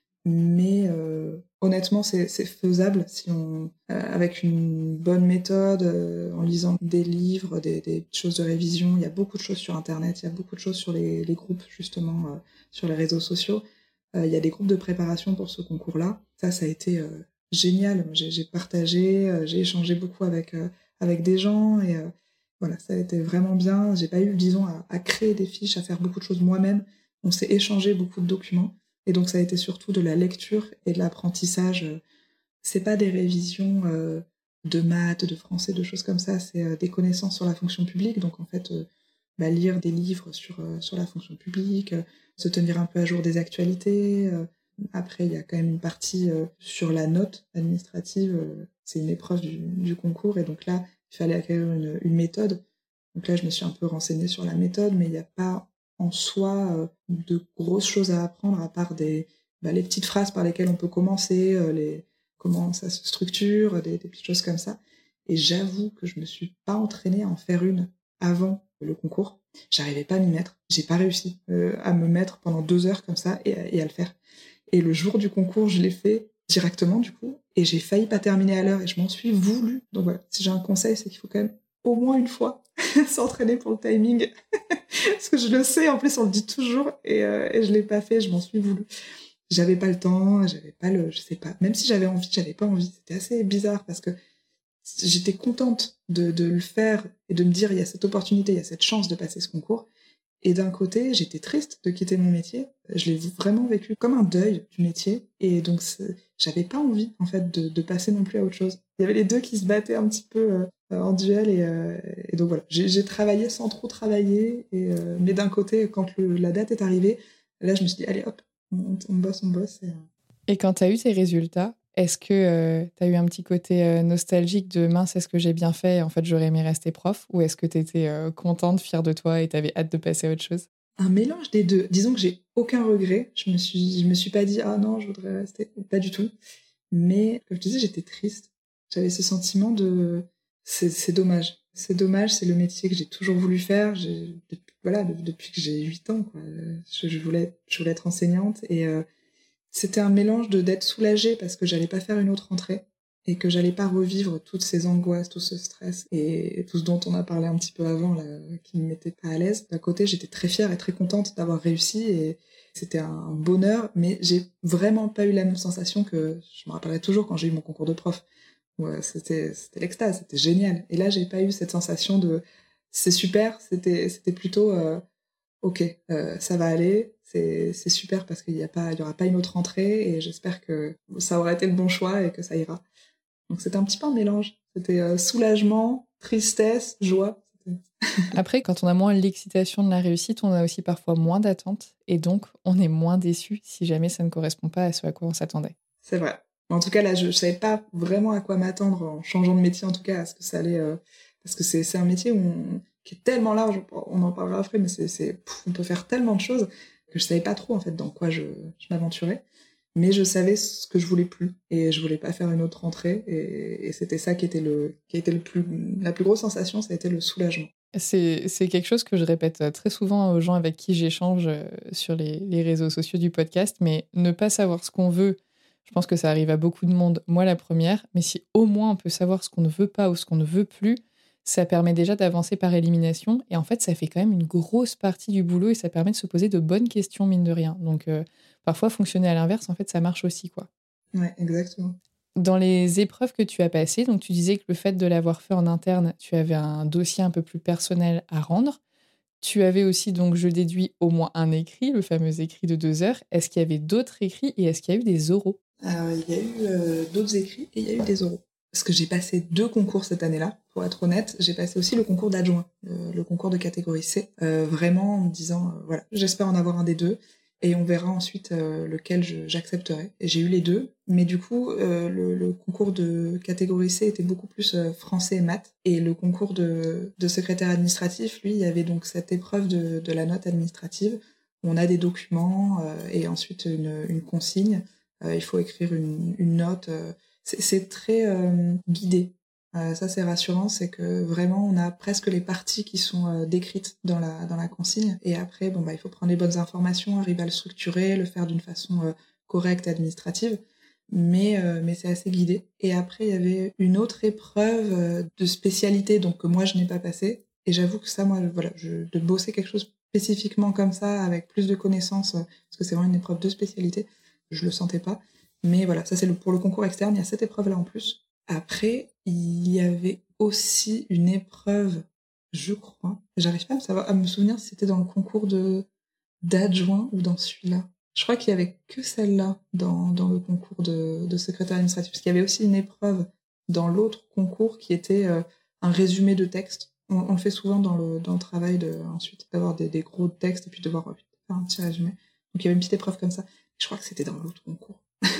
mais euh, honnêtement, c'est, c'est faisable si on, euh, avec une bonne méthode, euh, en lisant des livres, des, des choses de révision. Il y a beaucoup de choses sur Internet, il y a beaucoup de choses sur les, les groupes, justement, euh, sur les réseaux sociaux. Euh, il y a des groupes de préparation pour ce concours-là. Ça, ça a été euh, génial. J'ai, j'ai partagé, euh, j'ai échangé beaucoup avec, euh, avec des gens, et euh, voilà, ça a été vraiment bien. J'ai pas eu, disons, à, à créer des fiches, à faire beaucoup de choses moi-même. On s'est échangé beaucoup de documents, et donc ça a été surtout de la lecture et de l'apprentissage. C'est pas des révisions euh, de maths, de français, de choses comme ça, c'est euh, des connaissances sur la fonction publique. Donc en fait, euh, bah, lire des livres sur, euh, sur la fonction publique, euh, se tenir un peu à jour des actualités. Euh. Après, il y a quand même une partie euh, sur la note administrative. Euh, c'est une épreuve du, du concours, et donc là, il fallait acquérir une, une méthode. Donc là, je me suis un peu renseignée sur la méthode, mais il n'y a pas en soi euh, de grosses choses à apprendre, à part des, bah, les petites phrases par lesquelles on peut commencer, euh, les, comment ça se structure, des, des petites choses comme ça. Et j'avoue que je me suis pas entraînée à en faire une avant le concours. J'arrivais pas à m'y mettre. J'ai pas réussi euh, à me mettre pendant deux heures comme ça et, et à le faire. Et le jour du concours, je l'ai fait directement, du coup, et j'ai failli pas terminer à l'heure, et je m'en suis voulu. Donc voilà, si j'ai un conseil, c'est qu'il faut quand même au moins une fois s'entraîner pour le timing. Parce que je le sais, en plus on le dit toujours, et, euh, et je l'ai pas fait, je m'en suis voulu. J'avais pas le temps, j'avais pas le, je sais pas, même si j'avais envie, j'avais pas envie. C'était assez bizarre, parce que j'étais contente de, de le faire et de me dire, il y a cette opportunité, il y a cette chance de passer ce concours. Et d'un côté, j'étais triste de quitter mon métier. Je l'ai vraiment vécu comme un deuil du métier. Et donc, j'avais pas envie, en fait, de, de passer non plus à autre chose. Il y avait les deux qui se battaient un petit peu euh, en duel. Et, euh, et donc, voilà. J'ai, j'ai travaillé sans trop travailler. Et, euh, mais d'un côté, quand le, la date est arrivée, là, je me suis dit, allez, hop, on, on bosse, on bosse. Et, euh... et quand tu as eu tes résultats, est-ce que euh, tu as eu un petit côté euh, nostalgique de mince, est-ce que j'ai bien fait? En fait, j'aurais aimé rester prof. Ou est-ce que tu étais euh, contente, fière de toi et tu avais hâte de passer à autre chose? Un mélange des deux. Disons que j'ai aucun regret. Je me suis, je me suis pas dit, ah non, je voudrais rester. Pas du tout. Mais, comme je te disais, j'étais triste. J'avais ce sentiment de, c'est, c'est dommage. C'est dommage, c'est le métier que j'ai toujours voulu faire. J'ai, depuis, voilà, depuis que j'ai huit ans, quoi. Je, je voulais, je voulais être enseignante, et euh, c'était un mélange de d'être soulagée parce que j'allais pas faire une autre rentrée et que j'allais pas revivre toutes ces angoisses, tout ce stress et tout ce dont on a parlé un petit peu avant, là, qui me mettait pas à l'aise. D'un côté, j'étais très fière et très contente d'avoir réussi, et c'était un bonheur, mais j'ai vraiment pas eu la même sensation que je me rappellerai toujours quand j'ai eu mon concours de prof. Ouais, c'était, c'était l'extase, c'était génial. Et là, j'ai pas eu cette sensation de c'est super, c'était, c'était plutôt euh, ok, euh, ça va aller, c'est, c'est super parce qu'il y a pas, il y aura pas une autre entrée, et j'espère que ça aura été le bon choix et que ça ira. Donc c'était un petit peu un mélange. C'était euh, soulagement, tristesse, joie. Après, quand on a moins l'excitation de la réussite, on a aussi parfois moins d'attentes, et donc on est moins déçu si jamais ça ne correspond pas à ce à quoi on s'attendait. c'est vrai. En tout cas, là, je, je savais pas vraiment à quoi m'attendre en changeant de métier, en tout cas, à ce que ça allait... Euh, parce que c'est, c'est un métier où on, qui est tellement large, on en parlera après, mais c'est, c'est, pff, on peut faire tellement de choses que je savais pas trop, en fait, dans quoi je, je m'aventurais. Mais je savais ce que je voulais plus, et je voulais pas faire une autre rentrée, et, et c'était ça qui était le, qui était le plus, la plus grosse sensation, ça a été le soulagement. C'est, c'est quelque chose que je répète très souvent aux gens avec qui j'échange sur les, les réseaux sociaux du podcast, mais ne pas savoir ce qu'on veut, je pense que ça arrive à beaucoup de monde, moi la première, mais si au moins on peut savoir ce qu'on ne veut pas ou ce qu'on ne veut plus, ça permet déjà d'avancer par élimination, et en fait ça fait quand même une grosse partie du boulot, et ça permet de se poser de bonnes questions, mine de rien. Donc euh, parfois fonctionner à l'inverse, en fait ça marche aussi, quoi. Ouais, exactement. Dans les épreuves que tu as passées, donc tu disais que le fait de l'avoir fait en interne, tu avais un dossier un peu plus personnel à rendre. Tu avais aussi, donc je déduis, au moins un écrit, le fameux écrit de deux heures. Est-ce qu'il y avait d'autres écrits et est-ce qu'il y a eu des oraux? Alors, il y a eu euh, d'autres écrits et il y a eu des oraux. Parce que j'ai passé deux concours cette année-là, pour être honnête. J'ai passé aussi le concours d'adjoint, le, le concours de catégorie C, euh, vraiment en me disant, euh, voilà, j'espère en avoir un des deux. Et on verra ensuite euh, lequel je, j'accepterai. Et j'ai eu les deux. Mais du coup, euh, le, le concours de catégorie C était beaucoup plus euh, français et maths. Et le concours de, de secrétaire administratif, lui, il y avait donc cette épreuve de, de la note administrative, où on a des documents euh, et ensuite une, une consigne. Euh, il faut écrire une, une note. Euh, c'est, c'est très euh, guidé. Euh, ça, c'est rassurant, c'est que vraiment, on a presque les parties qui sont euh, décrites dans la, dans la consigne. Et après, bon, bah, il faut prendre les bonnes informations, arriver à le structurer, le faire d'une façon euh, correcte, administrative. Mais, euh, mais c'est assez guidé. Et après, il y avait une autre épreuve euh, de spécialité, donc que moi, je n'ai pas passée. Et j'avoue que ça, moi, voilà, je, de bosser quelque chose spécifiquement comme ça, avec plus de connaissances, euh, parce que c'est vraiment une épreuve de spécialité, je le sentais pas. Mais voilà, ça, c'est le, pour le concours externe, il y a cette épreuve-là en plus. Après, il y avait aussi une épreuve, je crois, j'arrive pas à me, savoir, à me souvenir si c'était dans le concours de d'adjoint ou dans celui-là. Je crois qu'il y avait que celle-là dans, dans le concours de, de secrétaire administratif, parce qu'il y avait aussi une épreuve dans l'autre concours qui était euh, un résumé de texte. On, on le fait souvent dans le, dans le travail de, ensuite, d'avoir des, des gros textes et puis de devoir faire un petit résumé. Donc il y avait une petite épreuve comme ça. Je crois que c'était dans l'autre concours.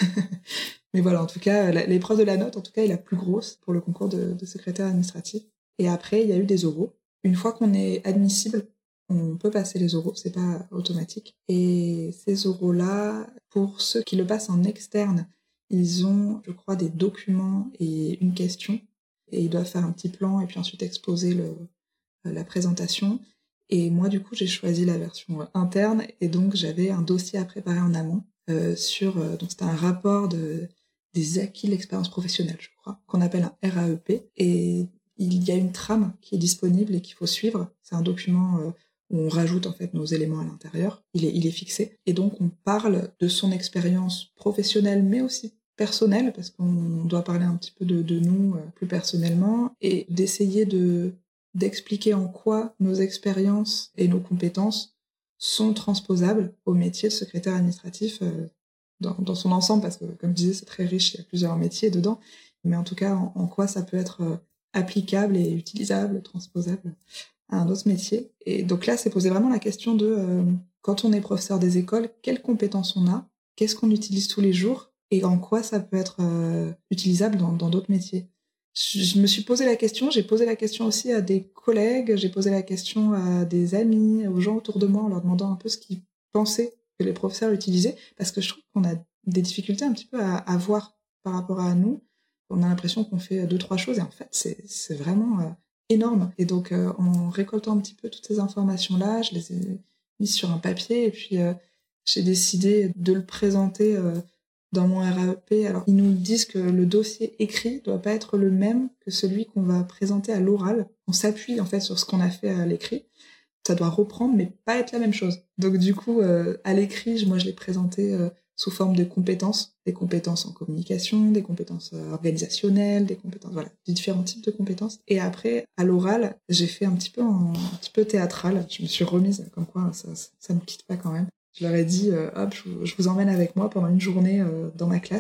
Mais voilà, en tout cas, l'épreuve de la note, en tout cas, est la plus grosse pour le concours de, de secrétaire administratif. Et après, il y a eu des oraux. Une fois qu'on est admissible, on peut passer les oraux, c'est pas automatique. Et ces oraux-là, pour ceux qui le passent en externe, ils ont, je crois, des documents et une question. Et ils doivent faire un petit plan et puis ensuite exposer le, la présentation. Et moi, du coup, j'ai choisi la version interne et donc j'avais un dossier à préparer en amont euh, sur... Euh, donc c'était un rapport de... des acquis de l'expérience professionnelle, je crois, qu'on appelle un R A E P. Et il y a une trame qui est disponible et qu'il faut suivre. C'est un document euh, où on rajoute en fait nos éléments à l'intérieur. Il est, il est fixé. Et donc, on parle de son expérience professionnelle, mais aussi personnelle, parce qu'on doit parler un petit peu de, de nous euh, plus personnellement, et d'essayer de, d'expliquer en quoi nos expériences et nos compétences sont transposables au métier de secrétaire administratif euh, Dans, dans son ensemble, parce que, comme je disais, c'est très riche, il y a plusieurs métiers dedans, mais en tout cas, en, en quoi ça peut être euh, applicable et utilisable, transposable à un autre métier. Et donc là, c'est posé vraiment la question de, euh, quand on est professeur des écoles, quelles compétences on a, qu'est-ce qu'on utilise tous les jours, et en quoi ça peut être euh, utilisable dans, dans d'autres métiers. Je, je me suis posé la question, j'ai posé la question aussi à des collègues, j'ai posé la question à des amis, aux gens autour de moi, en leur demandant un peu ce qu'ils pensaient que les professeurs utilisaient, parce que je trouve qu'on a des difficultés un petit peu à, à voir par rapport à nous. On a l'impression qu'on fait deux, trois choses, et en fait, c'est, c'est vraiment euh, énorme. Et donc, euh, en récoltant un petit peu toutes ces informations-là, je les ai mises sur un papier, et puis euh, j'ai décidé de le présenter euh, dans mon R A E P. Alors, ils nous disent que le dossier écrit doit pas être le même que celui qu'on va présenter à l'oral. On s'appuie, en fait, sur ce qu'on a fait à l'écrit. Ça doit reprendre, mais pas être la même chose. Donc du coup, euh, à l'écrit, moi je l'ai présenté euh, sous forme de compétences, des compétences en communication, des compétences euh, organisationnelles, des compétences, voilà, différents types de compétences. Et après, à l'oral, j'ai fait un petit peu en, un petit peu théâtral. Je me suis remise, comme quoi ça, ça, ça me quitte pas quand même. Je leur ai dit, euh, hop, je, je vous emmène avec moi pendant une journée euh, dans ma classe.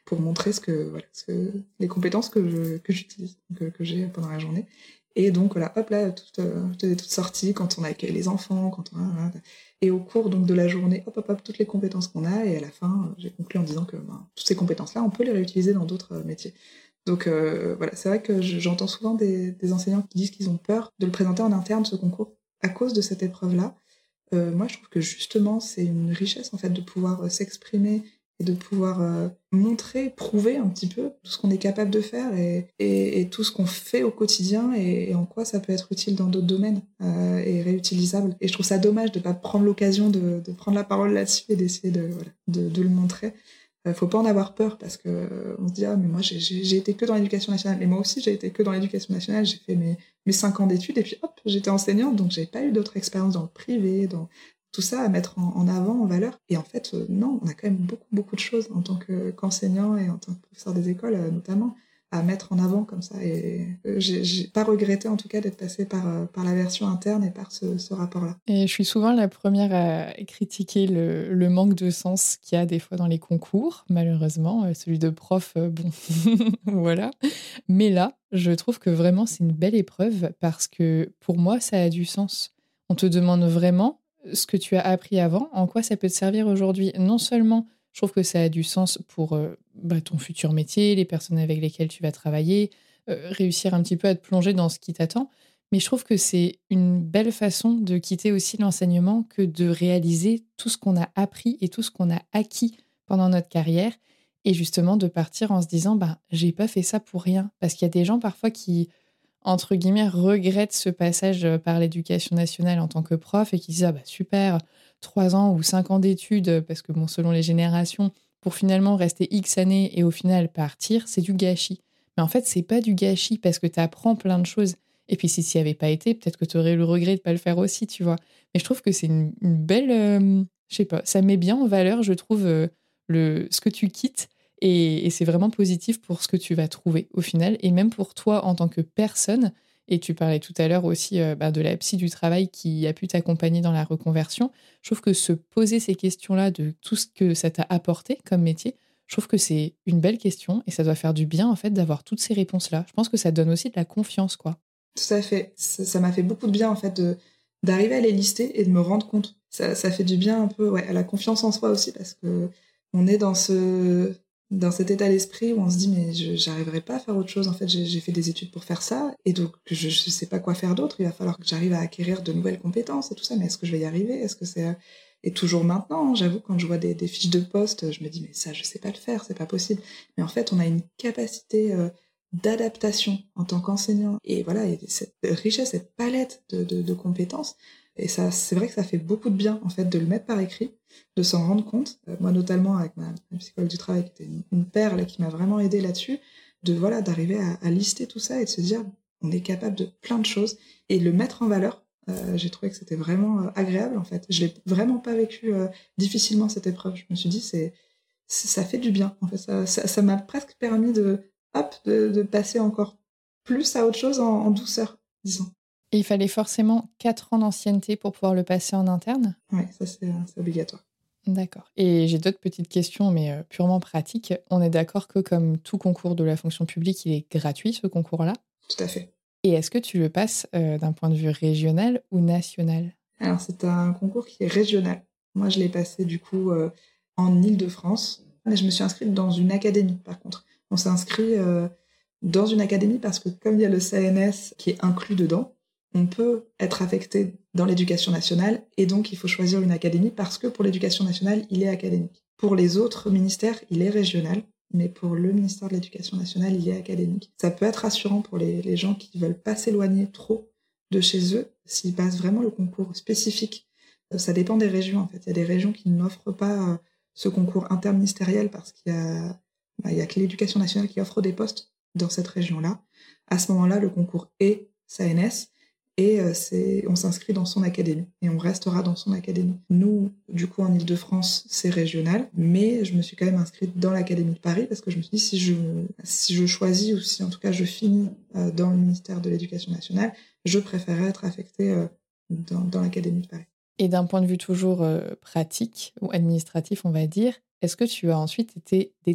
pour montrer ce que, voilà, ce que, les compétences que, je, que j'utilise, que, que j'ai pendant la journée. Et donc, voilà, hop là, tout, euh, tout est toute sortie quand on accueille les enfants, quand on a, et au cours donc de la journée, hop, hop, hop, toutes les compétences qu'on a, et à la fin, j'ai conclu en disant que ben, toutes ces compétences-là, on peut les réutiliser dans d'autres euh, métiers. Donc euh, voilà, c'est vrai que j'entends souvent des, des enseignants qui disent qu'ils ont peur de le présenter en interne, ce concours, à cause de cette épreuve-là. Euh, moi, je trouve que justement, c'est une richesse en fait de pouvoir euh, s'exprimer et de pouvoir euh, montrer, prouver un petit peu tout ce qu'on est capable de faire et, et, et tout ce qu'on fait au quotidien et, et en quoi ça peut être utile dans d'autres domaines euh, et réutilisable. Et je trouve ça dommage de ne pas prendre l'occasion de, de prendre la parole là-dessus et d'essayer de, voilà, de, de le montrer. Euh, faut pas en avoir peur parce que euh, on se dit ah mais moi j'ai, j'ai, j'ai été que dans l'éducation nationale et moi aussi j'ai été que dans l'éducation nationale, j'ai fait mes mes cinq ans d'études et puis hop j'étais enseignante donc j'ai pas eu d'autres expériences dans le privé, dans tout ça à mettre en, en avant, en valeur. Et en fait euh, non, on a quand même beaucoup beaucoup de choses en tant que, qu'enseignant et en tant que professeur des écoles euh, notamment à mettre en avant comme ça et euh, j'ai, j'ai pas regretté en tout cas d'être passée par euh, par la version interne et par ce, ce rapport-là. Et je suis souvent la première à critiquer le, le manque de sens qu'il y a des fois dans les concours, malheureusement. Euh, Celui de prof, euh, bon, voilà. Mais là, je trouve que vraiment, c'est une belle épreuve parce que pour moi, ça a du sens. On te demande vraiment ce que tu as appris avant, en quoi ça peut te servir aujourd'hui. Non seulement, je trouve que ça a du sens pour euh, bah, ton futur métier, les personnes avec lesquelles tu vas travailler, euh, réussir un petit peu à te plonger dans ce qui t'attend. Mais je trouve que c'est une belle façon de quitter aussi l'enseignement que de réaliser tout ce qu'on a appris et tout ce qu'on a acquis pendant notre carrière et justement de partir en se disant bah, j'ai pas fait ça pour rien. Parce qu'il y a des gens parfois qui, entre guillemets, regrettent ce passage par l'éducation nationale en tant que prof et qui disent ah bah super, trois ans ou cinq ans d'études, parce que bon, selon les générations, pour finalement rester X années et au final partir, c'est du gâchis. Mais en fait, c'est pas du gâchis parce que tu apprends plein de choses. Et puis, si tu n'y avais pas été, peut-être que tu aurais eu le regret de ne pas le faire aussi, tu vois. Mais je trouve que c'est une, une belle. Euh, je sais pas, ça met bien en valeur, je trouve, euh, le, ce que tu quittes. Et, et c'est vraiment positif pour ce que tu vas trouver au final. Et même pour toi en tant que personne. Et tu parlais tout à l'heure aussi euh, bah, de la psy du travail qui a pu t'accompagner dans la reconversion. Je trouve que se poser ces questions-là de tout ce que ça t'a apporté comme métier, je trouve que c'est une belle question et ça doit faire du bien en fait d'avoir toutes ces réponses-là. Je pense que ça donne aussi de la confiance, quoi. Tout à fait. Ça, ça m'a fait beaucoup de bien, en fait, de, d'arriver à les lister et de me rendre compte. Ça, ça fait du bien un peu, ouais, à la confiance en soi aussi, parce que on est dans ce, dans cet état d'esprit où on se dit, mais je, j'arriverai pas à faire autre chose. En fait, j'ai, j'ai fait des études pour faire ça, et donc, je, je sais pas quoi faire d'autre. Il va falloir que j'arrive à acquérir de nouvelles compétences et tout ça, mais est-ce que je vais y arriver? Est-ce que c'est, et toujours maintenant, j'avoue, quand je vois des, des fiches de poste, je me dis, mais ça, je sais pas le faire, c'est pas possible. Mais en fait, on a une capacité, euh, d'adaptation en tant qu'enseignant et voilà et cette richesse, cette palette de, de, de compétences et ça c'est vrai que ça fait beaucoup de bien en fait de le mettre par écrit, de s'en rendre compte. Euh, moi notamment avec ma, ma psychologue du travail qui était une, une perle et qui m'a vraiment aidée là-dessus, de voilà d'arriver à, à lister tout ça et de se dire on est capable de plein de choses et de le mettre en valeur. Euh, j'ai trouvé que c'était vraiment euh, agréable en fait. Je l'ai vraiment pas vécu euh, difficilement cette épreuve. Je me suis dit c'est, c'est ça fait du bien en fait. Ça ça, ça m'a presque permis de hop, de, de passer encore plus à autre chose en, en douceur, disons. Et il fallait forcément quatre ans d'ancienneté pour pouvoir le passer en interne? Oui, ça c'est, c'est obligatoire. D'accord. Et j'ai d'autres petites questions, mais euh, purement pratiques. On est d'accord que comme tout concours de la fonction publique, il est gratuit, ce concours-là? Tout à fait. Et est-ce que tu le passes euh, d'un point de vue régional ou national? Alors c'est un concours qui est régional. Moi je l'ai passé du coup euh, en Île-de-France, mais je me suis inscrite dans une académie par contre. On s'est inscrit euh, dans une académie parce que comme il y a le C N S qui est inclus dedans, on peut être affecté dans l'éducation nationale et donc il faut choisir une académie parce que pour l'éducation nationale, il est académique. Pour les autres ministères, il est régional, mais pour le ministère de l'Éducation nationale, il est académique. Ça peut être rassurant pour les, les gens qui veulent pas s'éloigner trop de chez eux s'ils passent vraiment le concours spécifique. Ça dépend des régions en fait. Il y a des régions qui n'offrent pas ce concours interministériel parce qu'il y a, bah, il y a que l'Éducation nationale qui offre des postes dans cette région-là. À ce moment-là, le concours est C N S et euh, c'est, on s'inscrit dans son académie et on restera dans son académie. Nous, du coup, en Île-de-France, c'est régional, mais je me suis quand même inscrite dans l'académie de Paris parce que je me suis dit si je, si je choisis ou si en tout cas je finis euh, dans le ministère de l'Éducation nationale, je préférais être affectée euh, dans, dans l'académie de Paris. Et d'un point de vue toujours euh, pratique ou administratif, on va dire, est-ce que tu as ensuite été détachée?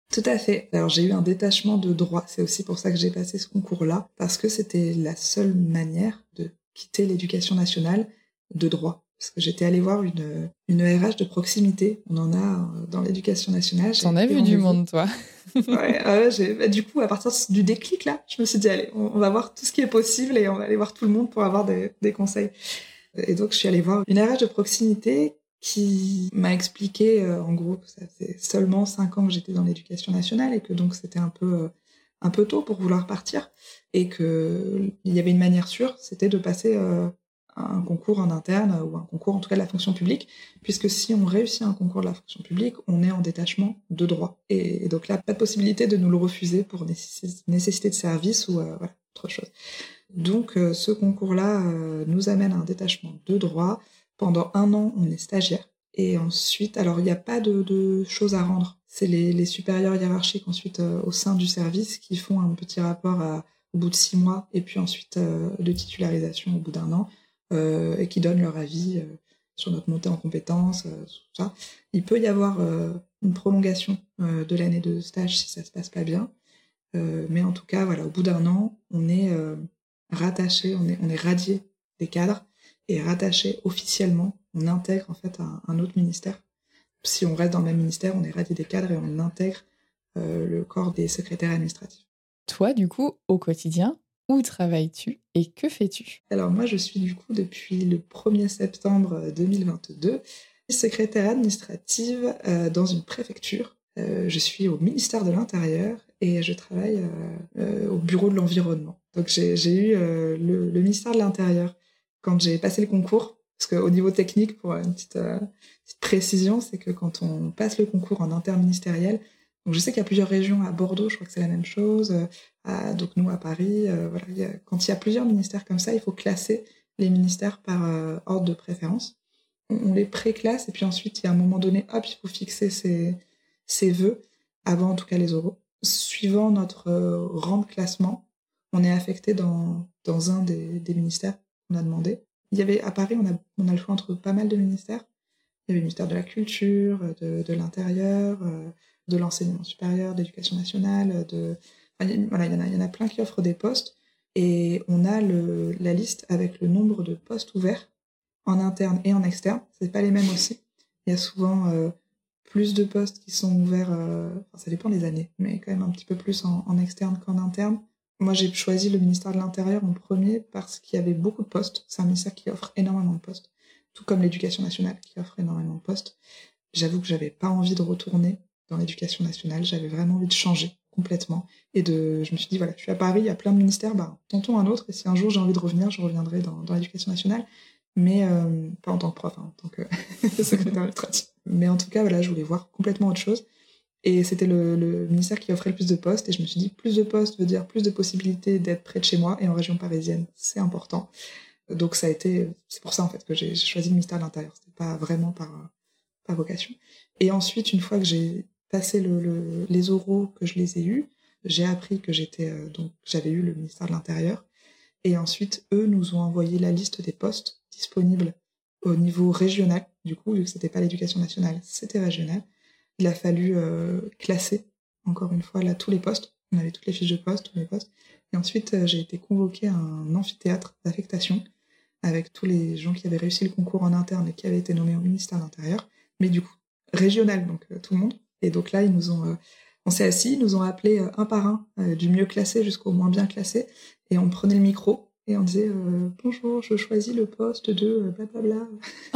Tout à fait. Alors j'ai eu un détachement de droit. C'est aussi pour ça que j'ai passé ce concours-là, parce que c'était la seule manière de quitter l'éducation nationale de droit. Parce que j'étais allée voir une, une R H de proximité. On en a dans l'éducation nationale. T'en as vu du monde, toi. Ouais, ouais j'ai, bah, du coup, à partir du déclic, là, je me suis dit, allez, on, on va voir tout ce qui est possible et on va aller voir tout le monde pour avoir des, des conseils. Et donc, je suis allée voir une R H de proximité qui m'a expliqué, euh, en gros, que ça faisait seulement cinq ans que j'étais dans l'éducation nationale et que donc c'était un peu, euh, un peu tôt pour vouloir partir et que il y avait une manière sûre, c'était de passer euh, un concours en interne ou un concours en tout cas de la fonction publique, puisque si on réussit un concours de la fonction publique, on est en détachement de droit. Et, et donc là, pas de possibilité de nous le refuser pour nécess- nécessité de service ou euh, voilà, autre chose. Donc euh, ce concours-là euh, nous amène à un détachement de droit. Pendant un an, on est stagiaire. Et ensuite, alors il n'y a pas de, de choses à rendre. C'est les, les supérieurs hiérarchiques ensuite euh, au sein du service qui font un petit rapport à, au bout de six mois et puis ensuite euh, de titularisation au bout d'un an euh, et qui donnent leur avis euh, sur notre montée en compétences, euh, tout ça. Il peut y avoir euh, une prolongation euh, de l'année de stage si ça se passe pas bien. Euh, mais en tout cas, voilà, au bout d'un an, on est euh, rattaché, on est, on est radié des cadres et rattaché officiellement, on intègre en fait un, un autre ministère. Si on reste dans le même ministère, on est radié des cadres et on intègre euh, le corps des secrétaires administratifs. Toi, du coup, au quotidien, où travailles-tu et que fais-tu ? Alors moi, je suis du coup depuis le premier septembre deux mille vingt-deux secrétaire administrative euh, dans une préfecture. Euh, je suis au ministère de l'Intérieur et je travaille euh, euh, au bureau de l'environnement. Donc j'ai, j'ai eu euh, le, le ministère de l'Intérieur quand j'ai passé le concours, parce qu'au niveau technique, pour une petite, euh, petite précision, c'est que quand on passe le concours en interministériel, donc je sais qu'il y a plusieurs régions, à Bordeaux, je crois que c'est la même chose, euh, à, donc nous à Paris, euh, voilà, il y a, quand il y a plusieurs ministères comme ça, il faut classer les ministères par euh, ordre de préférence. On, on les pré-classe et puis ensuite, il y a un moment donné, hop, il faut fixer ses, ses vœux, avant en tout cas les oraux. Suivant notre euh, rang de classement, on est affecté dans, dans un des, des ministères qu'on a demandé. Il y avait, à Paris, on a, on a le choix entre pas mal de ministères. Il y avait le ministère de la Culture, de, de l'Intérieur, euh, de l'Enseignement supérieur, de l'Éducation nationale, de... Enfin, y, voilà, il y en a, il y en a plein qui offrent des postes. Et on a le, la liste avec le nombre de postes ouverts en interne et en externe. C'est pas les mêmes aussi. Il y a souvent euh, plus de postes qui sont ouverts, euh, enfin, ça dépend des années, mais quand même un petit peu plus en, en externe qu'en interne. Moi, j'ai choisi le ministère de l'Intérieur en premier parce qu'il y avait beaucoup de postes. C'est un ministère qui offre énormément de postes, tout comme l'Éducation nationale qui offre énormément de postes. J'avoue que j'avais pas envie de retourner dans l'Éducation nationale, j'avais vraiment envie de changer complètement. Et de, je me suis dit, voilà, je suis à Paris, il y a plein de ministères, bah, tentons un autre, et si un jour j'ai envie de revenir, je reviendrai dans, dans l'Éducation nationale, mais euh, pas en tant que prof, hein, en tant que secrétaire administratif. Mais en tout cas, voilà, je voulais voir complètement autre chose. Et c'était le, le ministère qui offrait le plus de postes, et je me suis dit, plus de postes veut dire plus de possibilités d'être près de chez moi, et en région parisienne, c'est important. Donc ça a été, c'est pour ça en fait que j'ai, j'ai choisi le ministère de l'Intérieur, c'était pas vraiment par, par vocation. Et ensuite, une fois que j'ai passé le, le, les oraux, que je les ai eus, j'ai appris que j'étais, euh, donc j'avais eu le ministère de l'Intérieur, et ensuite, eux nous ont envoyé la liste des postes disponibles au niveau régional, du coup, vu que c'était pas l'Éducation nationale, c'était régional. Il a fallu euh, classer, encore une fois, là, tous les postes. On avait toutes les fiches de poste, tous les postes. Et ensuite, euh, j'ai été convoquée à un amphithéâtre d'affectation avec tous les gens qui avaient réussi le concours en interne et qui avaient été nommés au ministère de l'Intérieur. Mais du coup, régional, donc euh, tout le monde. Et donc là, ils nous ont, euh, on s'est assis, ils nous ont appelés euh, un par un, euh, du mieux classé jusqu'au moins bien classé. Et on prenait le micro et on disait euh, « Bonjour, je choisis le poste de blablabla. »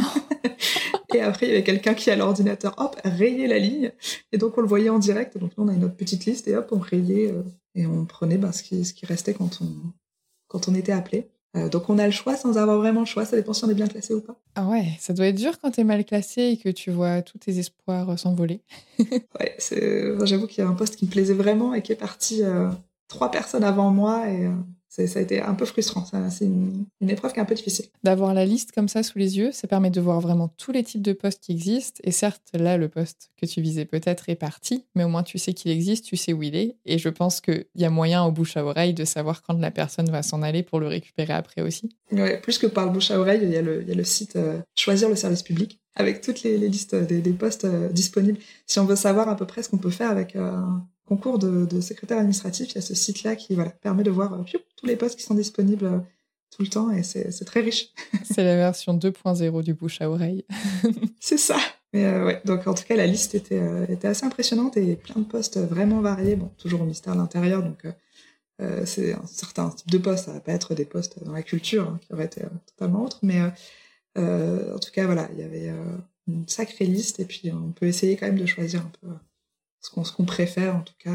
Et après, il y avait quelqu'un qui, à l'ordinateur, hop, rayait la ligne. Et donc, on le voyait en direct. Donc, nous, on a une autre petite liste et hop, on rayait euh, et on prenait ben, ce, qui, ce qui restait quand on, quand on était appelé. Euh, donc, on a le choix sans avoir vraiment le choix. Ça dépend si on est bien classé ou pas. Ah ouais, ça doit être dur quand t'es mal classé et que tu vois tous tes espoirs s'envoler. Ouais, c'est... Enfin, j'avoue qu'il y a un poste qui me plaisait vraiment et qui est parti euh, trois personnes avant moi. Et, euh, c'est, ça a été un peu frustrant. Ça, c'est une, une épreuve qui est un peu difficile. D'avoir la liste comme ça sous les yeux, ça permet de voir vraiment tous les types de postes qui existent. Et certes, là, le poste que tu visais peut-être est parti, mais au moins tu sais qu'il existe, tu sais où il est. Et je pense qu'il y a moyen au bouche à oreille de savoir quand la personne va s'en aller pour le récupérer après aussi. Ouais, plus que par le bouche à oreille, il y a le, il y a le site euh, Choisir le service public, avec toutes les, les listes des, des postes euh, disponibles. Si on veut savoir à peu près ce qu'on peut faire avec euh, un concours de, de secrétaire administratif, il y a ce site-là qui voilà, permet de voir euh, piou, tous les postes qui sont disponibles euh, tout le temps, et c'est, c'est très riche. C'est la version deux point zéro du bouche à oreille. C'est ça. Mais euh, ouais, donc en tout cas, la liste était, euh, était assez impressionnante et plein de postes vraiment variés. Bon, toujours au ministère de l'Intérieur, donc euh, euh, c'est un certain type de poste. Ça va pas être des postes dans la culture, hein, qui auraient été euh, totalement autres. Mais euh, euh, en tout cas, voilà, il y avait euh, une sacrée liste et puis on peut essayer quand même de choisir un peu euh, ce, qu'on, ce qu'on préfère, en tout cas.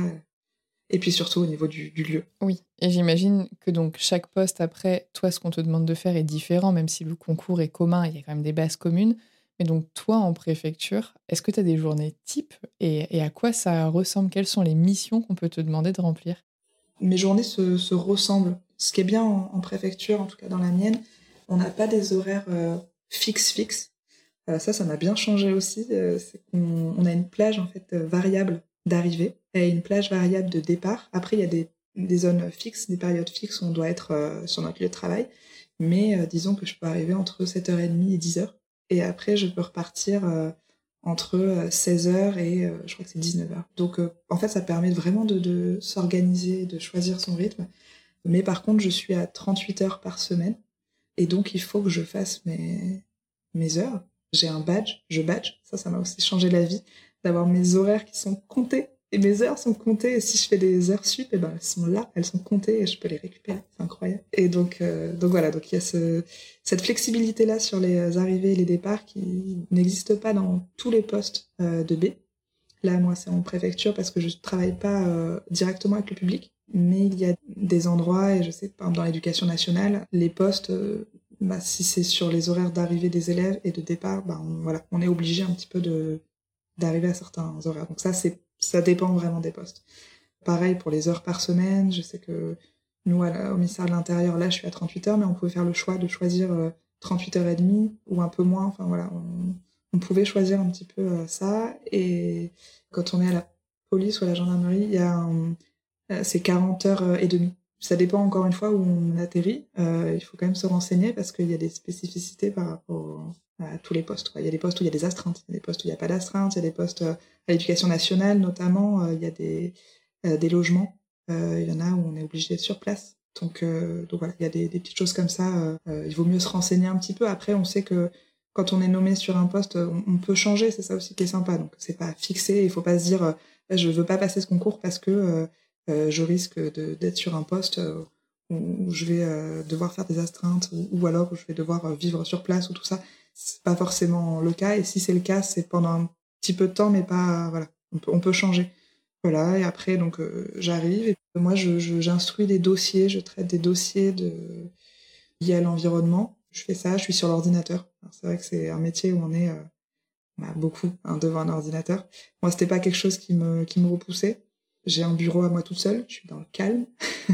Et puis surtout au niveau du, du lieu. Oui, et j'imagine que donc chaque poste après, toi, ce qu'on te demande de faire est différent, même si le concours est commun, il y a quand même des bases communes. Mais donc toi, en préfecture, est-ce que tu as des journées types et, et à quoi ça ressemble? Quelles sont les missions qu'on peut te demander de remplir? Mes journées se, se ressemblent. Ce qui est bien en, en préfecture, en tout cas dans la mienne, on n'a pas des horaires euh, fixes fixes. Euh, ça, ça m'a bien changé aussi. Euh, c'est qu'on on a une plage en fait euh, variable d'arrivée et une plage variable de départ. Après, il y a des, des zones fixes, des périodes fixes où on doit être euh, sur notre lieu de travail. Mais euh, disons que je peux arriver entre sept heures trente et dix heures. Et après, je peux repartir euh, entre euh, seize heures et euh, je crois que c'est dix-neuf heures. Donc, euh, en fait, ça permet vraiment de, de s'organiser, de choisir son rythme. Mais par contre, je suis à trente-huit heures par semaine. Et donc, il faut que je fasse mes, mes heures. J'ai un badge, je badge. Ça, ça m'a aussi changé la vie, d'avoir mes horaires qui sont comptés. Et mes heures sont comptées. Et si je fais des heures sup, eh ben, elles sont là, elles sont comptées et je peux les récupérer. C'est incroyable. Et donc, euh, donc voilà, donc il y a ce, cette flexibilité-là sur les arrivées et les départs qui n'existe pas dans tous les postes euh, de B. Là, moi, c'est en préfecture parce que je ne travaille pas euh, directement avec le public. Mais il y a des endroits, et je sais que par exemple dans l'éducation nationale, les postes, euh, bah, si c'est sur les horaires d'arrivée des élèves et de départ, bah, on, voilà, on est obligé un petit peu de, d'arriver à certains horaires. Donc ça, c'est, ça dépend vraiment des postes. Pareil pour les heures par semaine, je sais que nous, à la, au ministère de l'Intérieur, là, je suis à trente-huit heures, mais on pouvait faire le choix de choisir euh, trente-huit heures trente ou un peu moins. Enfin voilà, on, on pouvait choisir un petit peu euh, ça. Et quand on est à la police ou à la gendarmerie, il y a un, euh, c'est quarante heures et demie. Ça dépend encore une fois où on atterrit. Euh, il faut quand même se renseigner parce qu'il y a des spécificités par rapport à tous les postes, quoi. Il y a des postes où il y a des astreintes, il y a des postes où il n'y a pas d'astreintes, il y a des postes euh, à l'éducation nationale notamment, euh, il y a des, euh, des logements. Euh, il y en a où on est obligé d'être sur place. Donc, euh, donc voilà, il y a des, des petites choses comme ça. Euh, il vaut mieux se renseigner un petit peu. Après, on sait que quand on est nommé sur un poste, on, on peut changer. C'est ça aussi qui est sympa. Donc, c'est pas fixé. Il faut pas se dire, euh, je veux pas passer ce concours parce que euh, euh, je risque de, d'être sur un poste euh, où, où je vais euh, devoir faire des astreintes ou, ou alors où je vais devoir euh, vivre sur place ou tout ça. C'est pas forcément le cas. Et si c'est le cas, c'est pendant un petit peu de temps, mais pas, voilà. On peut, on peut changer. Voilà, et après, donc, euh, j'arrive, et moi, je, je, j'instruis des dossiers, je traite des dossiers de... liés à l'environnement. Je fais ça, je suis sur l'ordinateur. Alors, c'est vrai que c'est un métier où on est euh, bah, beaucoup hein, devant un ordinateur. Moi, c'était pas quelque chose qui me, qui me repoussait. J'ai un bureau à moi toute seule, je suis dans le calme.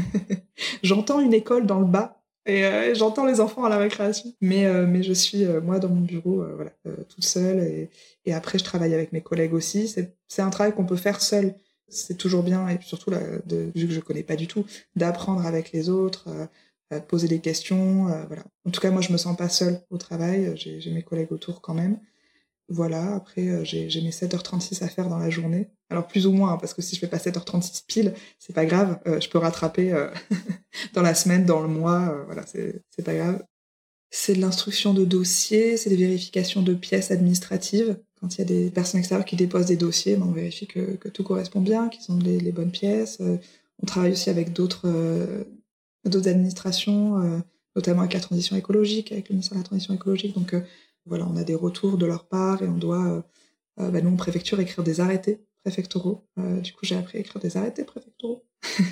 J'entends une école dans le bas, et euh, j'entends les enfants à la récréation. Mais, euh, mais je suis, euh, moi, dans mon bureau, euh, voilà, euh, toute seule, et, et après, je travaille avec mes collègues aussi. C'est, c'est un travail qu'on peut faire seul. C'est toujours bien, et puis surtout, là, de, vu que je connais pas du tout, d'apprendre avec les autres, euh, poser des questions, euh, voilà. En tout cas, moi, je me sens pas seule au travail, j'ai, j'ai mes collègues autour quand même. Voilà, après, euh, j'ai, j'ai mes sept heures trente-six à faire dans la journée. Alors, plus ou moins, hein, parce que si je fais pas sept heures trente-six pile, c'est pas grave, euh, je peux rattraper euh, dans la semaine, dans le mois, euh, voilà, c'est, c'est pas grave. C'est de l'instruction de dossiers, c'est des vérifications de pièces administratives. Quand il y a des personnes extérieures qui déposent des dossiers, ben on vérifie que, que tout correspond bien, qu'ils ont les, les bonnes pièces. Euh, on travaille aussi avec d'autres, euh, d'autres administrations, euh, notamment avec la transition écologique, avec le ministère de la transition écologique. Donc euh, voilà, on a des retours de leur part et on doit, euh, euh, ben nous, en préfecture, écrire des arrêtés préfectoraux. Euh, du coup, j'ai appris à écrire des arrêtés préfectoraux,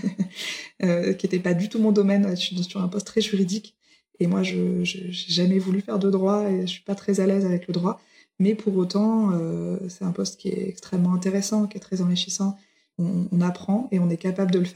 euh, qui n'étaient pas du tout mon domaine. Je suis sur un poste très juridique. Et moi, je n'ai jamais voulu faire de droit et je suis pas très à l'aise avec le droit. Mais pour autant, euh, c'est un poste qui est extrêmement intéressant, qui est très enrichissant. On, on apprend et on est capable de le faire.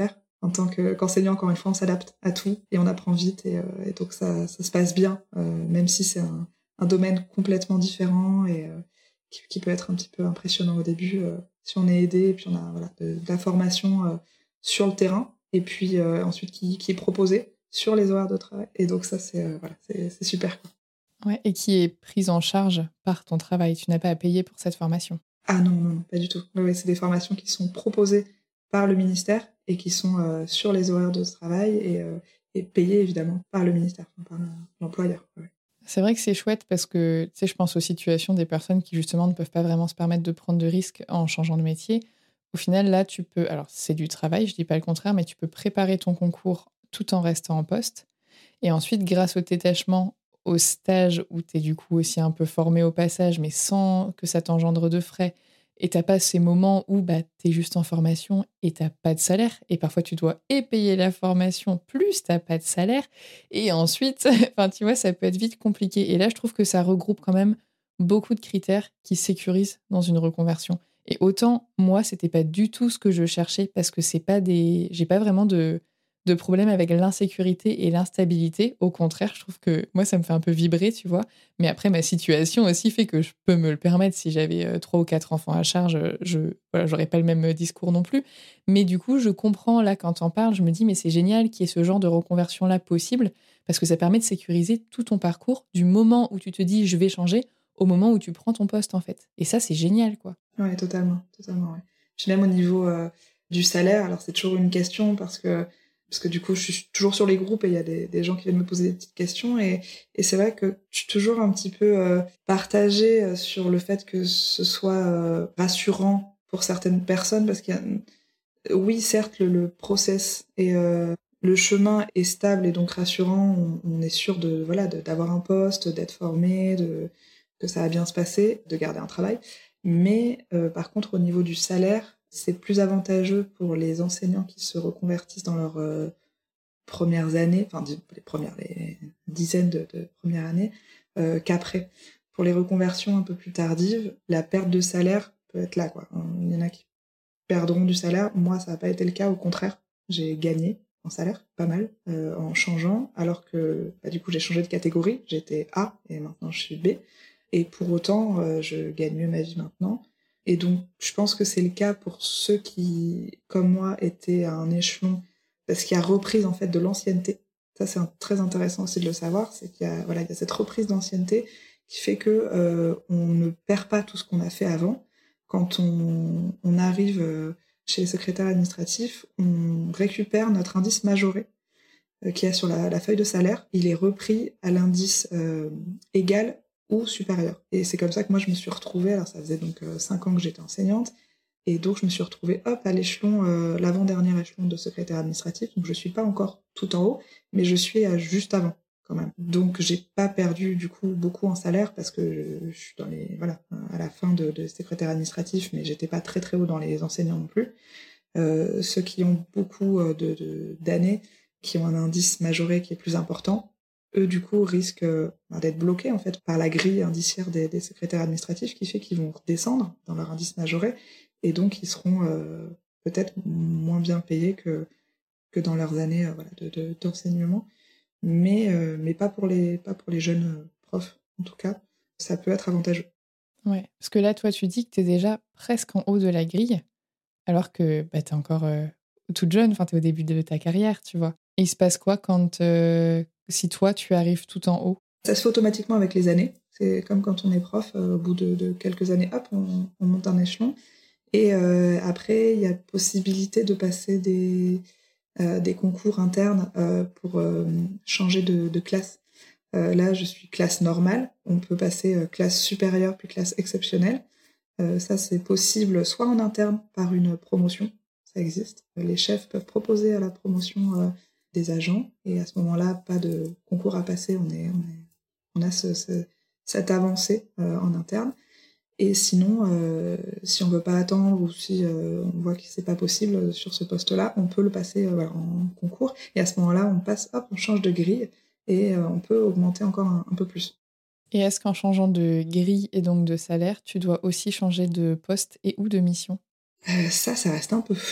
En tant que, qu'enseignant, encore une fois, on s'adapte à tout et on apprend vite et, euh, et donc ça, ça se passe bien, euh, même si c'est un, un domaine complètement différent et euh, qui, qui peut être un petit peu impressionnant au début euh, si on est aidé et puis on a voilà, de, de la formation euh, sur le terrain et puis euh, ensuite qui, qui est proposée sur les horaires de travail. Et donc ça, c'est, euh, voilà, c'est, c'est super. Ouais, et qui est prise en charge par ton travail. Tu n'as pas à payer pour cette formation. Ah non, non, non, pas du tout. Ouais, ouais, c'est des formations qui sont proposées par le ministère et qui sont euh, sur les horaires de travail et, euh, et payées évidemment par le ministère, enfin, par l'employeur. Ouais. C'est vrai que c'est chouette parce que, tu sais, je pense aux situations des personnes qui justement ne peuvent pas vraiment se permettre de prendre de risques en changeant de métier. Au final, là, tu peux, alors c'est du travail, je dis pas le contraire, mais tu peux préparer ton concours tout en restant en poste. Et ensuite, grâce au détachement, au stage où tu es du coup aussi un peu formé au passage, mais sans que ça t'engendre de frais, et t'as pas ces moments où bah, tu es juste en formation et t'as pas de salaire, et parfois tu dois et payer la formation, plus t'as pas de salaire, et ensuite, enfin tu vois, ça peut être vite compliqué. Et là, je trouve que ça regroupe quand même beaucoup de critères qui sécurisent dans une reconversion. Et autant, moi, c'était pas du tout ce que je cherchais, parce que c'est pas des... j'ai pas vraiment de de problèmes avec l'insécurité et l'instabilité. Au contraire, je trouve que moi, ça me fait un peu vibrer, tu vois. Mais après, ma situation aussi fait que je peux me le permettre. Si j'avais euh, trois ou quatre enfants à charge, je voilà, j'aurais pas le même discours non plus. Mais du coup, je comprends là quand t'en parles, je me dis mais c'est génial qu'il y ait ce genre de reconversion là possible parce que ça permet de sécuriser tout ton parcours du moment où tu te dis je vais changer au moment où tu prends ton poste en fait. Et ça, c'est génial quoi. Ouais, totalement, totalement. Ouais. Puis même au niveau euh, du salaire, alors c'est toujours une question parce que parce que du coup, je suis toujours sur les groupes et il y a des, des gens qui viennent me poser des petites questions. Et, et c'est vrai que je suis toujours un petit peu euh, partagée sur le fait que ce soit euh, rassurant pour certaines personnes. Parce qu'il y a, oui, certes, le, le process et euh, le chemin est stable et donc rassurant. On, on est sûr de voilà de, d'avoir un poste, d'être formé, de, que ça va bien se passer, de garder un travail. Mais euh, par contre, au niveau du salaire, c'est plus avantageux pour les enseignants qui se reconvertissent dans leurs euh, premières années, enfin les premières, les dizaines de, de premières années, euh, qu'après. Pour les reconversions un peu plus tardives, la perte de salaire peut être là, quoi. Il y en a qui perdront du salaire. Moi, ça n'a pas été le cas. Au contraire, j'ai gagné en salaire, pas mal, euh, en changeant, alors que bah, du coup, j'ai changé de catégorie. J'étais A et maintenant je suis B. Et pour autant, euh, je gagne mieux ma vie maintenant. Et donc, je pense que c'est le cas pour ceux qui, comme moi, étaient à un échelon, parce qu'il y a reprise en fait de l'ancienneté. Ça, c'est un, très intéressant aussi de le savoir, c'est qu'il y a, voilà, il y a cette reprise d'ancienneté qui fait que euh, on ne perd pas tout ce qu'on a fait avant. Quand on, on arrive euh, chez les secrétaires administratifs, on récupère notre indice majoré euh, qu'il y a sur la, la feuille de salaire. Il est repris à l'indice euh, égal ou supérieur. Et c'est comme ça que moi je me suis retrouvée, alors ça faisait donc euh, cinq ans que j'étais enseignante, et donc je me suis retrouvée hop à l'échelon, euh, l'avant-dernier échelon de secrétaire administratif, donc je suis pas encore tout en haut, mais je suis à juste avant quand même. Donc j'ai pas perdu du coup beaucoup en salaire parce que je, je suis dans les voilà à la fin de, de secrétaire administratif, mais j'étais pas très très haut dans les enseignants non plus. Euh, ceux qui ont beaucoup de, de, d'années, qui ont un indice majoré qui est plus important, eux, du coup, risquent euh, d'être bloqués, en fait, par la grille indiciaire des, des secrétaires administratifs, qui fait qu'ils vont descendre dans leur indice majoré, et donc ils seront euh, peut-être moins bien payés que, que dans leurs années euh, voilà, de, de, d'enseignement, mais, euh, mais pas, pour les, pas pour les jeunes euh, profs, en tout cas. Ça peut être avantageux. Ouais, parce que là, toi, tu dis que tu es déjà presque en haut de la grille, alors que bah, tu es encore euh, toute jeune, enfin, tu es au début de ta carrière, tu vois. Et il se passe quoi quand, euh, si toi, tu arrives tout en haut? Ça se fait automatiquement avec les années. C'est comme quand on est prof, euh, au bout de, de quelques années, hop, on, on monte un échelon. Et euh, après, il y a possibilité de passer des, euh, des concours internes euh, pour euh, changer de, de classe. Euh, là, je suis classe normale. On peut passer euh, classe supérieure puis classe exceptionnelle. Euh, ça, c'est possible soit en interne par une promotion, ça existe. Les chefs peuvent proposer à la promotion euh, des agents et à ce moment-là, pas de concours à passer. On, est, on, est, on a ce, ce, cette avancée euh, en interne. Et sinon, euh, si on veut pas attendre ou si euh, on voit que c'est pas possible sur ce poste-là, on peut le passer euh, voilà, en concours. Et à ce moment-là, on passe, hop, on change de grille et euh, on peut augmenter encore un, un peu plus. Et est-ce qu'en changeant de grille et donc de salaire, tu dois aussi changer de poste et ou de mission? Euh, ça, ça reste un peu flou.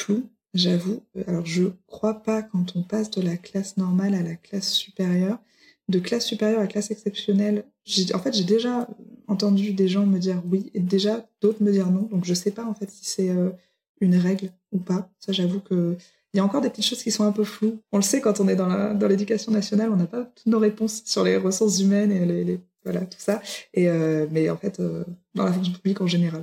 J'avoue, euh, alors je crois pas quand on passe de la classe normale à la classe supérieure. De classe supérieure à classe exceptionnelle, j'ai, en fait, j'ai déjà entendu des gens me dire oui et déjà d'autres me dire non. Donc je sais pas en fait si c'est euh, une règle ou pas. Ça, j'avoue que il y a encore des petites choses qui sont un peu floues. On le sait quand on est dans la, dans l'éducation nationale, on n'a pas toutes nos réponses sur les ressources humaines et les, les- voilà tout ça. Et euh, mais en fait, euh, dans la fonction publique en général,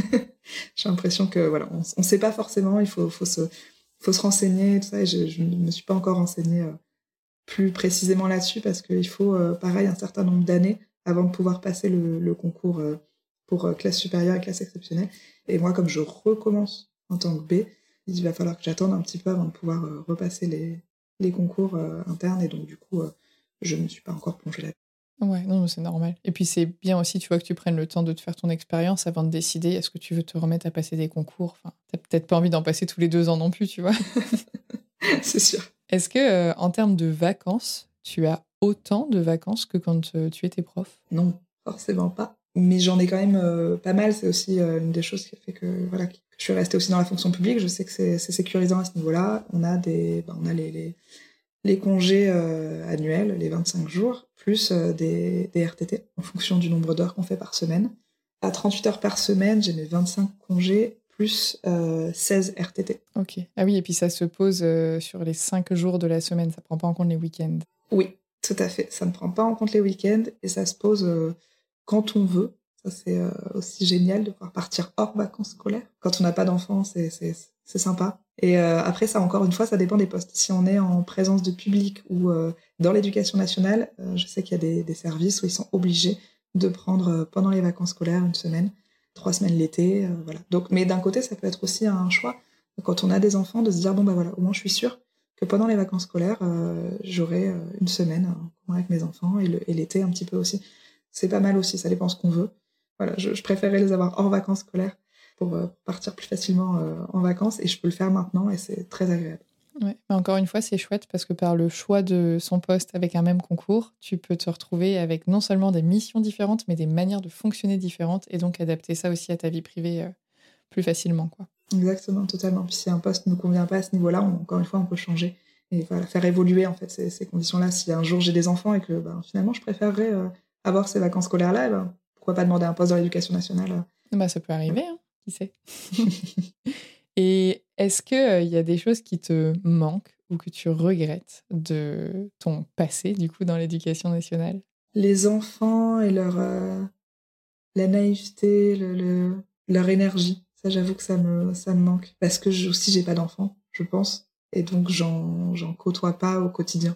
j'ai l'impression que voilà, on, on sait pas forcément. Il faut, faut se, faut se renseigner tout ça. Et je, je ne me suis pas encore renseignée euh, plus précisément là-dessus parce qu'il faut, euh, pareil, un certain nombre d'années avant de pouvoir passer le, le concours euh, pour euh, classe supérieure et classe exceptionnelle. Et moi, comme je recommence en tant que B, il va falloir que j'attende un petit peu avant de pouvoir euh, repasser les, les concours euh, internes. Et donc, du coup, euh, je ne me suis pas encore plongée là. Ouais, non, mais c'est normal. Et puis c'est bien aussi, tu vois, que tu prennes le temps de te faire ton expérience avant de décider est-ce que tu veux te remettre à passer des concours. Enfin, t'as peut-être pas envie d'en passer tous les deux ans non plus, tu vois. C'est sûr. Est-ce que, euh, en termes de vacances, tu as autant de vacances que quand euh, tu étais prof? Non, forcément pas. Mais j'en ai quand même euh, pas mal. C'est aussi euh, une des choses qui a fait que, voilà, que je suis restée aussi dans la fonction publique. Je sais que c'est, c'est sécurisant à ce niveau-là. On a, des, ben, on a les, les, les congés euh, annuels, les vingt-cinq jours, plus euh, des, des R T T, en fonction du nombre d'heures qu'on fait par semaine. À trente-huit heures par semaine, j'ai mes vingt-cinq congés, plus euh, seize R T T. Ok. Ah oui, et puis ça se pose euh, sur les cinq jours de la semaine, ça prend pas en compte les week-ends. Oui, tout à fait. Ça ne prend pas en compte les week-ends et ça se pose euh, quand on veut. Ça, c'est euh, aussi génial de pouvoir partir hors vacances scolaires. Quand on n'a pas d'enfants, c'est, c'est, c'est sympa. Et euh, après, ça, encore une fois, ça dépend des postes. Si on est en présence de public ou euh, dans l'éducation nationale, euh, je sais qu'il y a des, des services où ils sont obligés de prendre euh, pendant les vacances scolaires une semaine, trois semaines l'été, euh, voilà. Donc, mais d'un côté, ça peut être aussi un choix quand on a des enfants de se dire bon bah voilà, au moins je suis sûre que pendant les vacances scolaires, euh, j'aurai euh, une semaine euh, avec mes enfants et, le, et l'été un petit peu aussi. C'est pas mal aussi, ça dépend ce qu'on veut. Voilà, je, je préférais les avoir hors vacances scolaires pour euh, partir plus facilement euh, en vacances et je peux le faire maintenant et c'est très agréable. Ouais. Mais encore une fois, c'est chouette parce que par le choix de son poste avec un même concours, tu peux te retrouver avec non seulement des missions différentes, mais des manières de fonctionner différentes et donc adapter ça aussi à ta vie privée euh, plus facilement, quoi. Exactement, totalement. Puis si un poste ne nous convient pas à ce niveau-là, on, encore une fois, on peut changer et voilà, faire évoluer en fait ces, ces conditions-là. Si un jour j'ai des enfants et que ben, finalement je préférerais euh, avoir ces vacances scolaires-là, eh ben, pourquoi pas demander un poste dans l'éducation nationale euh. Bah, ça peut arriver, hein, qui sait. Et est-ce qu'il y a des choses qui te manquent ou que tu regrettes de ton passé, du coup, dans l'éducation nationale? Les enfants et leur euh, la naïveté, le, le- leur énergie, ça j'avoue que ça me ça me manque parce que je, aussi j'ai pas d'enfants, je pense, et donc j'en j'en côtoie pas au quotidien.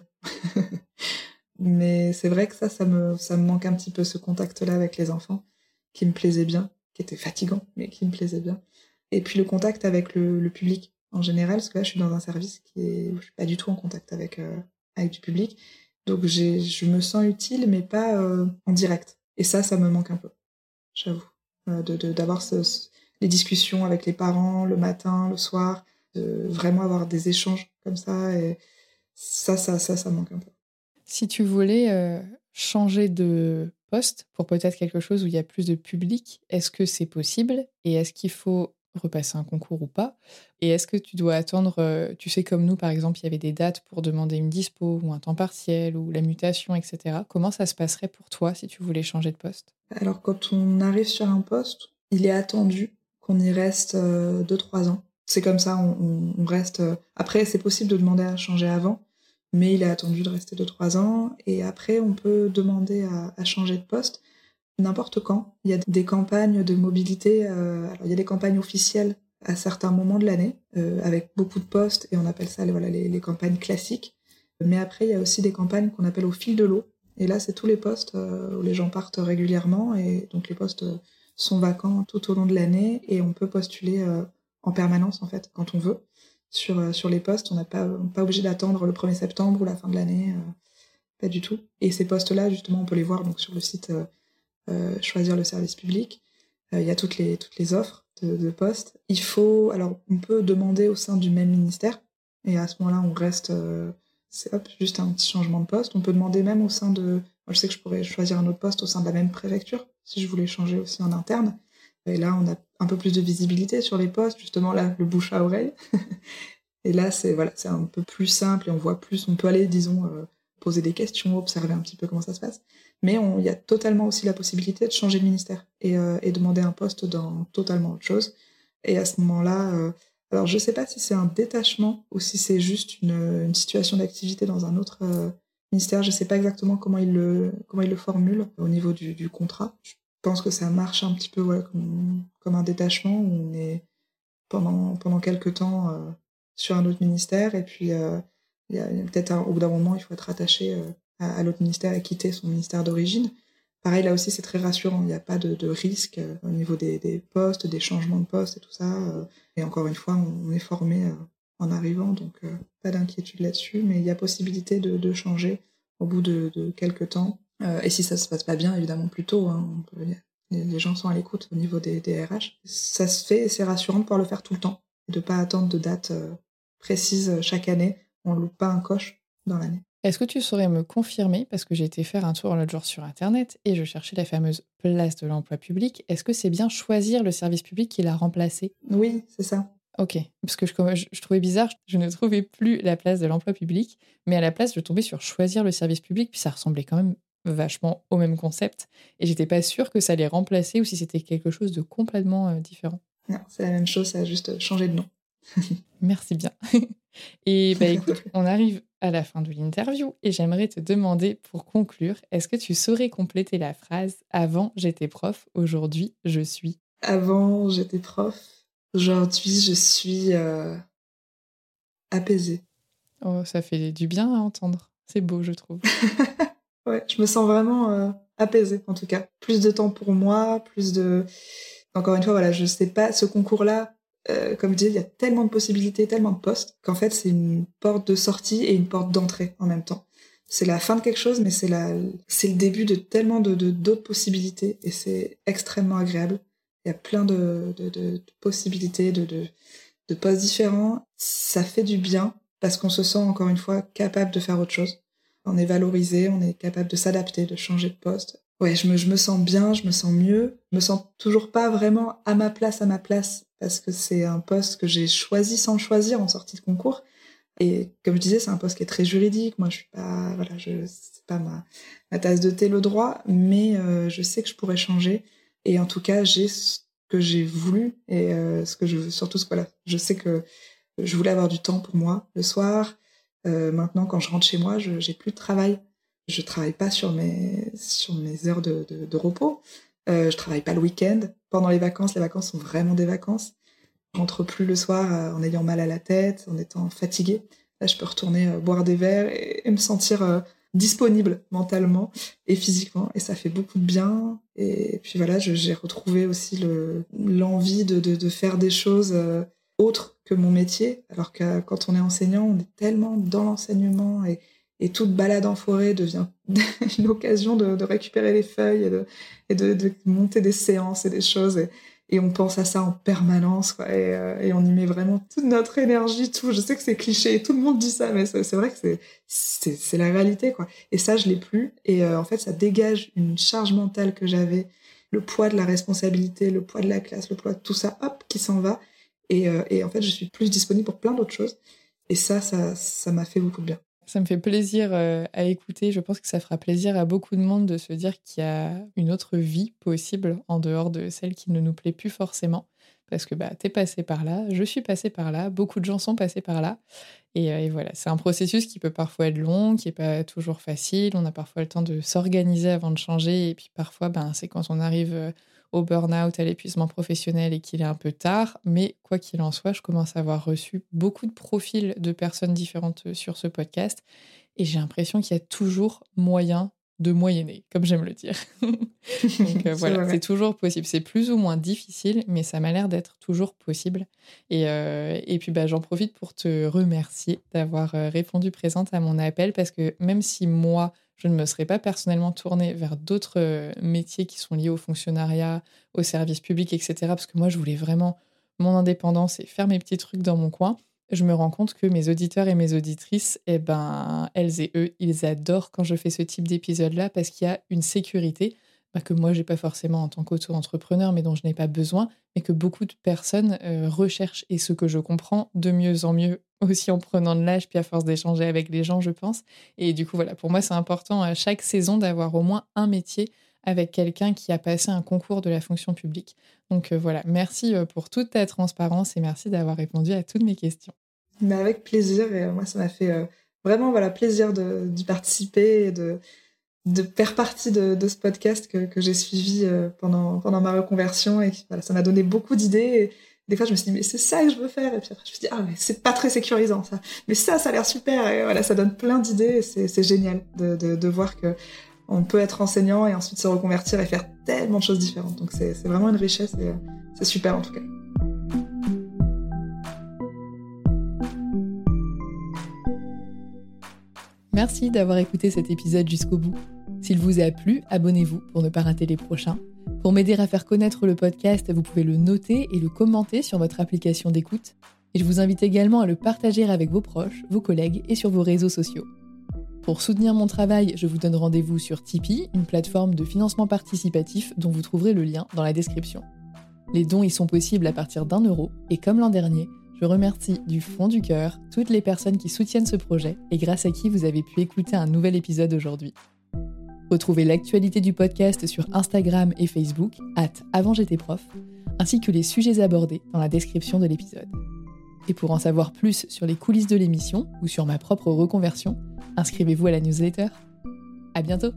Mais c'est vrai que ça ça me ça me manque un petit peu ce contact-là avec les enfants qui me plaisait bien, qui était fatigant mais qui me plaisait bien. Et puis le contact avec le, le public en général, parce que là je suis dans un service qui est où je suis pas du tout en contact avec euh, avec du public, donc j'ai je me sens utile mais pas euh, en direct. Et ça ça me manque un peu, j'avoue. Euh, de, de- d'avoir ce, ce- les discussions avec les parents le matin, le soir, de vraiment avoir des échanges comme ça, et ça, ça, ça, ça manque un peu. Si tu voulais euh, changer de poste pour peut-être quelque chose où il y a plus de public, est-ce que c'est possible? Et est-ce qu'il faut repasser un concours ou pas? Et est-ce que tu dois attendre, euh, tu sais, comme nous, par exemple, il y avait des dates pour demander une dispo ou un temps partiel ou la mutation, et cetera. Comment ça se passerait pour toi si tu voulais changer de poste? Alors, quand on arrive sur un poste, il est attendu qu'on y reste euh, deux trois ans. C'est comme ça, on, on- on reste. euh, Après, c'est possible de demander à changer avant, mais il est attendu de rester deux trois ans. Et après, on peut demander à, à changer de poste n'importe quand. Il y a des campagnes de mobilité. euh, alors, il y a des campagnes officielles à certains moments de l'année, euh, avec beaucoup de postes, et on appelle ça les, voilà, les, les campagnes classiques. Mais après, il y a aussi des campagnes qu'on appelle au fil de l'eau. Et là, c'est tous les postes euh, où les gens partent régulièrement, et donc les postes euh, sont vacants tout au long de l'année, et on peut postuler euh, en permanence, en fait, quand on veut, sur, euh, sur les postes. On n'est pas, pas obligé d'attendre le premier septembre ou la fin de l'année, euh, pas du tout. Et ces postes-là, justement, on peut les voir donc, sur le site euh, euh, Choisir le service public. Euh, Il y a toutes les, toutes les offres de, de postes. Il faut, alors, on peut demander au sein du même ministère, et à ce moment-là, on reste, euh, c'est hop, juste un petit changement de poste. On peut demander même au sein de, moi, je sais que je pourrais choisir un autre poste au sein de la même préfecture, si je voulais changer aussi en interne. Et là, on a un peu plus de visibilité sur les postes, justement, là, le bouche à oreille. Et là, c'est voilà, c'est un peu plus simple et on voit plus, on peut aller, disons, euh, poser des questions, observer un petit peu comment ça se passe. Mais on- il y a totalement aussi la possibilité de changer de ministère et, euh, et demander un poste dans totalement autre chose. Et à ce moment-là, euh, alors je sais pas si c'est un détachement ou si c'est juste une, une situation d'activité dans un autre euh, ministère. Je sais pas exactement comment il le, comment il le formule au niveau du, du contrat. Je pense que ça marche un petit peu ouais, comme, comme un détachement où on est pendant, pendant quelques temps euh, sur un autre ministère et puis euh, il y a, il y a peut-être un- au bout d'un moment, il faut être attaché euh, à, à l'autre ministère et quitter son ministère d'origine. Pareil, là aussi, c'est très rassurant. Il n'y a pas de, de risque euh, au niveau des, des postes, des changements de postes et tout ça. euh. Et encore une fois, on, on est formé euh, en arrivant, donc euh, pas d'inquiétude là-dessus. Mais il y a possibilité de, de changer au bout de, de quelques temps. Euh, et si ça se passe pas bien, évidemment, plus tôt. Hein, on peut- les, les gens sont à l'écoute au niveau des, des R H. Ça se fait et c'est rassurant de pouvoir le faire tout le temps. Et de pas attendre de date euh, précise chaque année. On ne loupe pas un coche dans l'année. Est-ce que tu saurais me confirmer, parce que j'ai été faire un tour l'autre jour sur Internet et je cherchais la fameuse place de l'emploi public, est-ce que c'est bien choisir le service public qui l'a remplacé? Oui, c'est ça. Ok, parce que je, je- je trouvais bizarre, je ne trouvais plus la place de l'emploi public, mais à la place, je tombais sur choisir le service public, puis ça ressemblait quand même vachement au même concept, et j'étais pas sûre que ça allait remplacer ou si c'était quelque chose de complètement euh, différent. Non, c'est la même chose, ça a juste changé de nom. Merci bien. Et bah écoute, on arrive à la fin de l'interview et j'aimerais te demander pour conclure, est-ce que tu saurais compléter la phrase avant j'étais prof, aujourd'hui je suis? Avant, j'étais prof. Aujourd'hui, je suis euh, apaisée. Oh, ça fait du bien à entendre. C'est beau, je trouve. Ouais, je me sens vraiment euh, apaisée, en tout cas. Plus de temps pour moi, plus de... Encore une fois, voilà, je sais pas, ce concours-là, euh, comme je disais, il y a tellement de possibilités, tellement de postes, qu'en fait, c'est une porte de sortie et une porte d'entrée en même temps. C'est la fin de quelque chose, mais c'est la, c'est le début de tellement de, de- d'autres possibilités, et c'est extrêmement agréable. Il y a plein de, de, de- de possibilités, de, de, de postes différents. Ça fait du bien, parce qu'on se sent, encore une fois, capable de faire autre chose. On est valorisé, on est capable de s'adapter, de changer de poste. Ouais, je me, je me sens bien, je me sens mieux. Je me sens toujours pas vraiment à ma place, à ma place, parce que c'est un poste que j'ai choisi sans le choisir en sortie de concours. Et comme je disais, c'est un poste qui est très juridique. Moi, je suis pas, voilà, je, c'est pas ma, ma tasse de thé le droit, mais euh, je sais que je pourrais changer. Et en tout cas, j'ai ce que j'ai voulu et euh, ce que je veux, surtout ce voilà, je sais que je voulais avoir du temps pour moi le soir. Euh, maintenant, quand je rentre chez moi, je j'ai plus de travail. Je travaille pas sur mes sur mes heures de, de, de repos. Euh, je travaille pas le week-end. Pendant les vacances, les vacances sont vraiment des vacances. Je rentre plus le soir euh, en ayant mal à la tête, en étant fatiguée. Là, je peux retourner euh, boire des verres et, et me sentir euh, disponible mentalement et physiquement. Et ça fait beaucoup de bien. Et puis voilà, je- j'ai retrouvé aussi le, l'envie de, de, de faire des choses euh, autres que mon métier. Alors que quand on est enseignant, on est tellement dans l'enseignement et, et toute balade en forêt devient une occasion de, de récupérer les feuilles et de, et de, de monter des séances et des choses. Et, et on pense à ça en permanence, quoi, et, euh, et on y met vraiment toute notre énergie, tout. Je sais que c'est cliché, et tout le monde dit ça, mais c'est, c'est vrai que c'est, c'est, c'est la réalité, quoi. Et ça, je l'ai plus. Et euh, en fait, ça dégage une charge mentale que j'avais, le poids de la responsabilité, le poids de la classe, le poids de tout ça, hop, qui s'en va. Et, euh, et en fait, je suis plus disponible pour plein d'autres choses. Et ça, ça, ça m'a fait beaucoup de bien. Ça me fait plaisir euh, à écouter. Je pense que ça fera plaisir à beaucoup de monde de se dire qu'il y a une autre vie possible en dehors de celle qui ne nous plaît plus forcément. Parce que bah, t'es passé par là, je suis passée par là, beaucoup de gens sont passés par là. Et, euh, et voilà, c'est un processus qui peut parfois être long, qui n'est pas toujours facile. On a parfois le temps de s'organiser avant de changer. Et puis parfois, ben, c'est quand on arrive euh, au burn-out, à l'épuisement professionnel et qu'il est un peu tard. Mais quoi qu'il en soit, je commence à avoir reçu beaucoup de profils de personnes différentes euh, sur ce podcast. Et j'ai l'impression qu'il y a toujours moyen de moyenner, comme j'aime le dire. Donc euh, C'est voilà, c'est vrai. toujours possible. C'est plus ou moins difficile, mais ça m'a l'air d'être toujours possible. Et, euh, et puis bah, j'en profite pour te remercier d'avoir euh, répondu présente à mon appel, parce que même si moi, je ne me serais pas personnellement tournée vers d'autres euh, métiers qui sont liés au fonctionnariat, au service public, et cetera, parce que moi, je voulais vraiment mon indépendance et faire mes petits trucs dans mon coin, je me rends compte que mes auditeurs et mes auditrices, eh ben, elles et eux, ils adorent quand je fais ce type d'épisode-là parce qu'il y a une sécurité bah, que moi, j'ai pas forcément en tant qu'auto-entrepreneur, mais dont je n'ai pas besoin, mais que beaucoup de personnes euh, recherchent. Et ce que je comprends de mieux en mieux aussi en prenant de l'âge, puis à force d'échanger avec les gens, je pense. Et du coup, voilà, pour moi, c'est important à chaque saison d'avoir au moins un métier avec quelqu'un qui a passé un concours de la fonction publique. Donc euh, voilà, merci pour toute ta transparence et merci d'avoir répondu à toutes mes questions. Mais avec plaisir, et euh, moi, ça m'a fait euh, vraiment voilà, plaisir de, d'y participer et de, de faire partie de, de ce podcast que, que j'ai suivi euh, pendant, pendant ma reconversion. Et voilà, ça m'a donné beaucoup d'idées. Et des fois, je me suis dit, mais c'est ça que je veux faire. Et puis après, je me suis dit, ah, mais c'est pas très sécurisant, ça. Mais ça, ça a l'air super. Et voilà, ça donne plein d'idées. Et c'est, c'est génial de, de, de voir que on peut être enseignant et ensuite se reconvertir et faire tellement de choses différentes. Donc, c'est, c'est vraiment une richesse et euh, c'est super, en tout cas. Merci d'avoir écouté cet épisode jusqu'au bout. S'il vous a plu, abonnez-vous pour ne pas rater les prochains. Pour m'aider à faire connaître le podcast, vous pouvez le noter et le commenter sur votre application d'écoute. Et je vous invite également à le partager avec vos proches, vos collègues et sur vos réseaux sociaux. Pour soutenir mon travail, je vous donne rendez-vous sur Tipeee, une plateforme de financement participatif dont vous trouverez le lien dans la description. Les dons y sont possibles à partir d'un euro et comme l'an dernier, je remercie du fond du cœur toutes les personnes qui soutiennent ce projet et grâce à qui vous avez pu écouter un nouvel épisode aujourd'hui. Retrouvez l'actualité du podcast sur Instagram et Facebook, arobase avant j'étais prof, ainsi que les sujets abordés dans la description de l'épisode. Et pour en savoir plus sur les coulisses de l'émission ou sur ma propre reconversion, inscrivez-vous à la newsletter. À bientôt!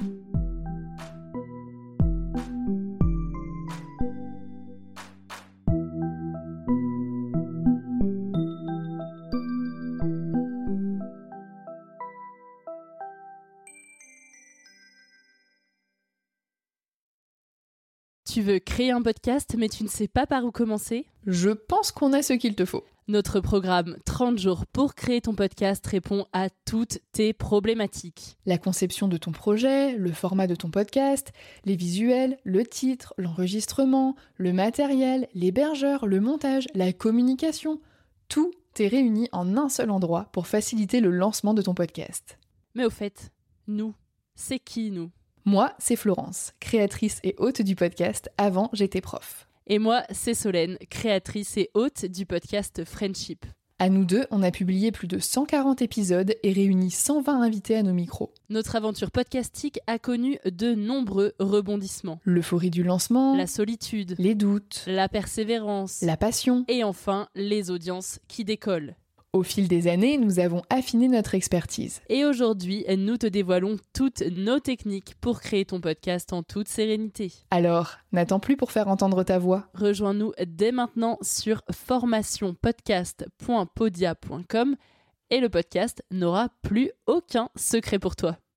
Tu veux créer un podcast, mais tu ne sais pas par où commencer ? Je pense qu'on a ce qu'il te faut. Notre programme trente jours pour créer ton podcast répond à toutes tes problématiques. La conception de ton projet, le format de ton podcast, les visuels, le titre, l'enregistrement, le matériel, l'hébergeur, le montage, la communication, tout est réuni en un seul endroit pour faciliter le lancement de ton podcast. Mais au fait, nous, c'est qui nous ? Moi, c'est Florence, créatrice et hôte du podcast Avant j'étais prof. Et moi, c'est Solène, créatrice et hôte du podcast Friendship. À nous deux, on a publié plus de cent quarante épisodes et réuni cent vingt invités à nos micros. Notre aventure podcastique a connu de nombreux rebondissements. L'euphorie du lancement, la solitude, les doutes, la persévérance, la passion et enfin les audiences qui décollent. Au fil des années, nous avons affiné notre expertise. Et aujourd'hui, nous te dévoilons toutes nos techniques pour créer ton podcast en toute sérénité. Alors, n'attends plus pour faire entendre ta voix. Rejoins-nous dès maintenant sur formation podcast point podia point com et le podcast n'aura plus aucun secret pour toi.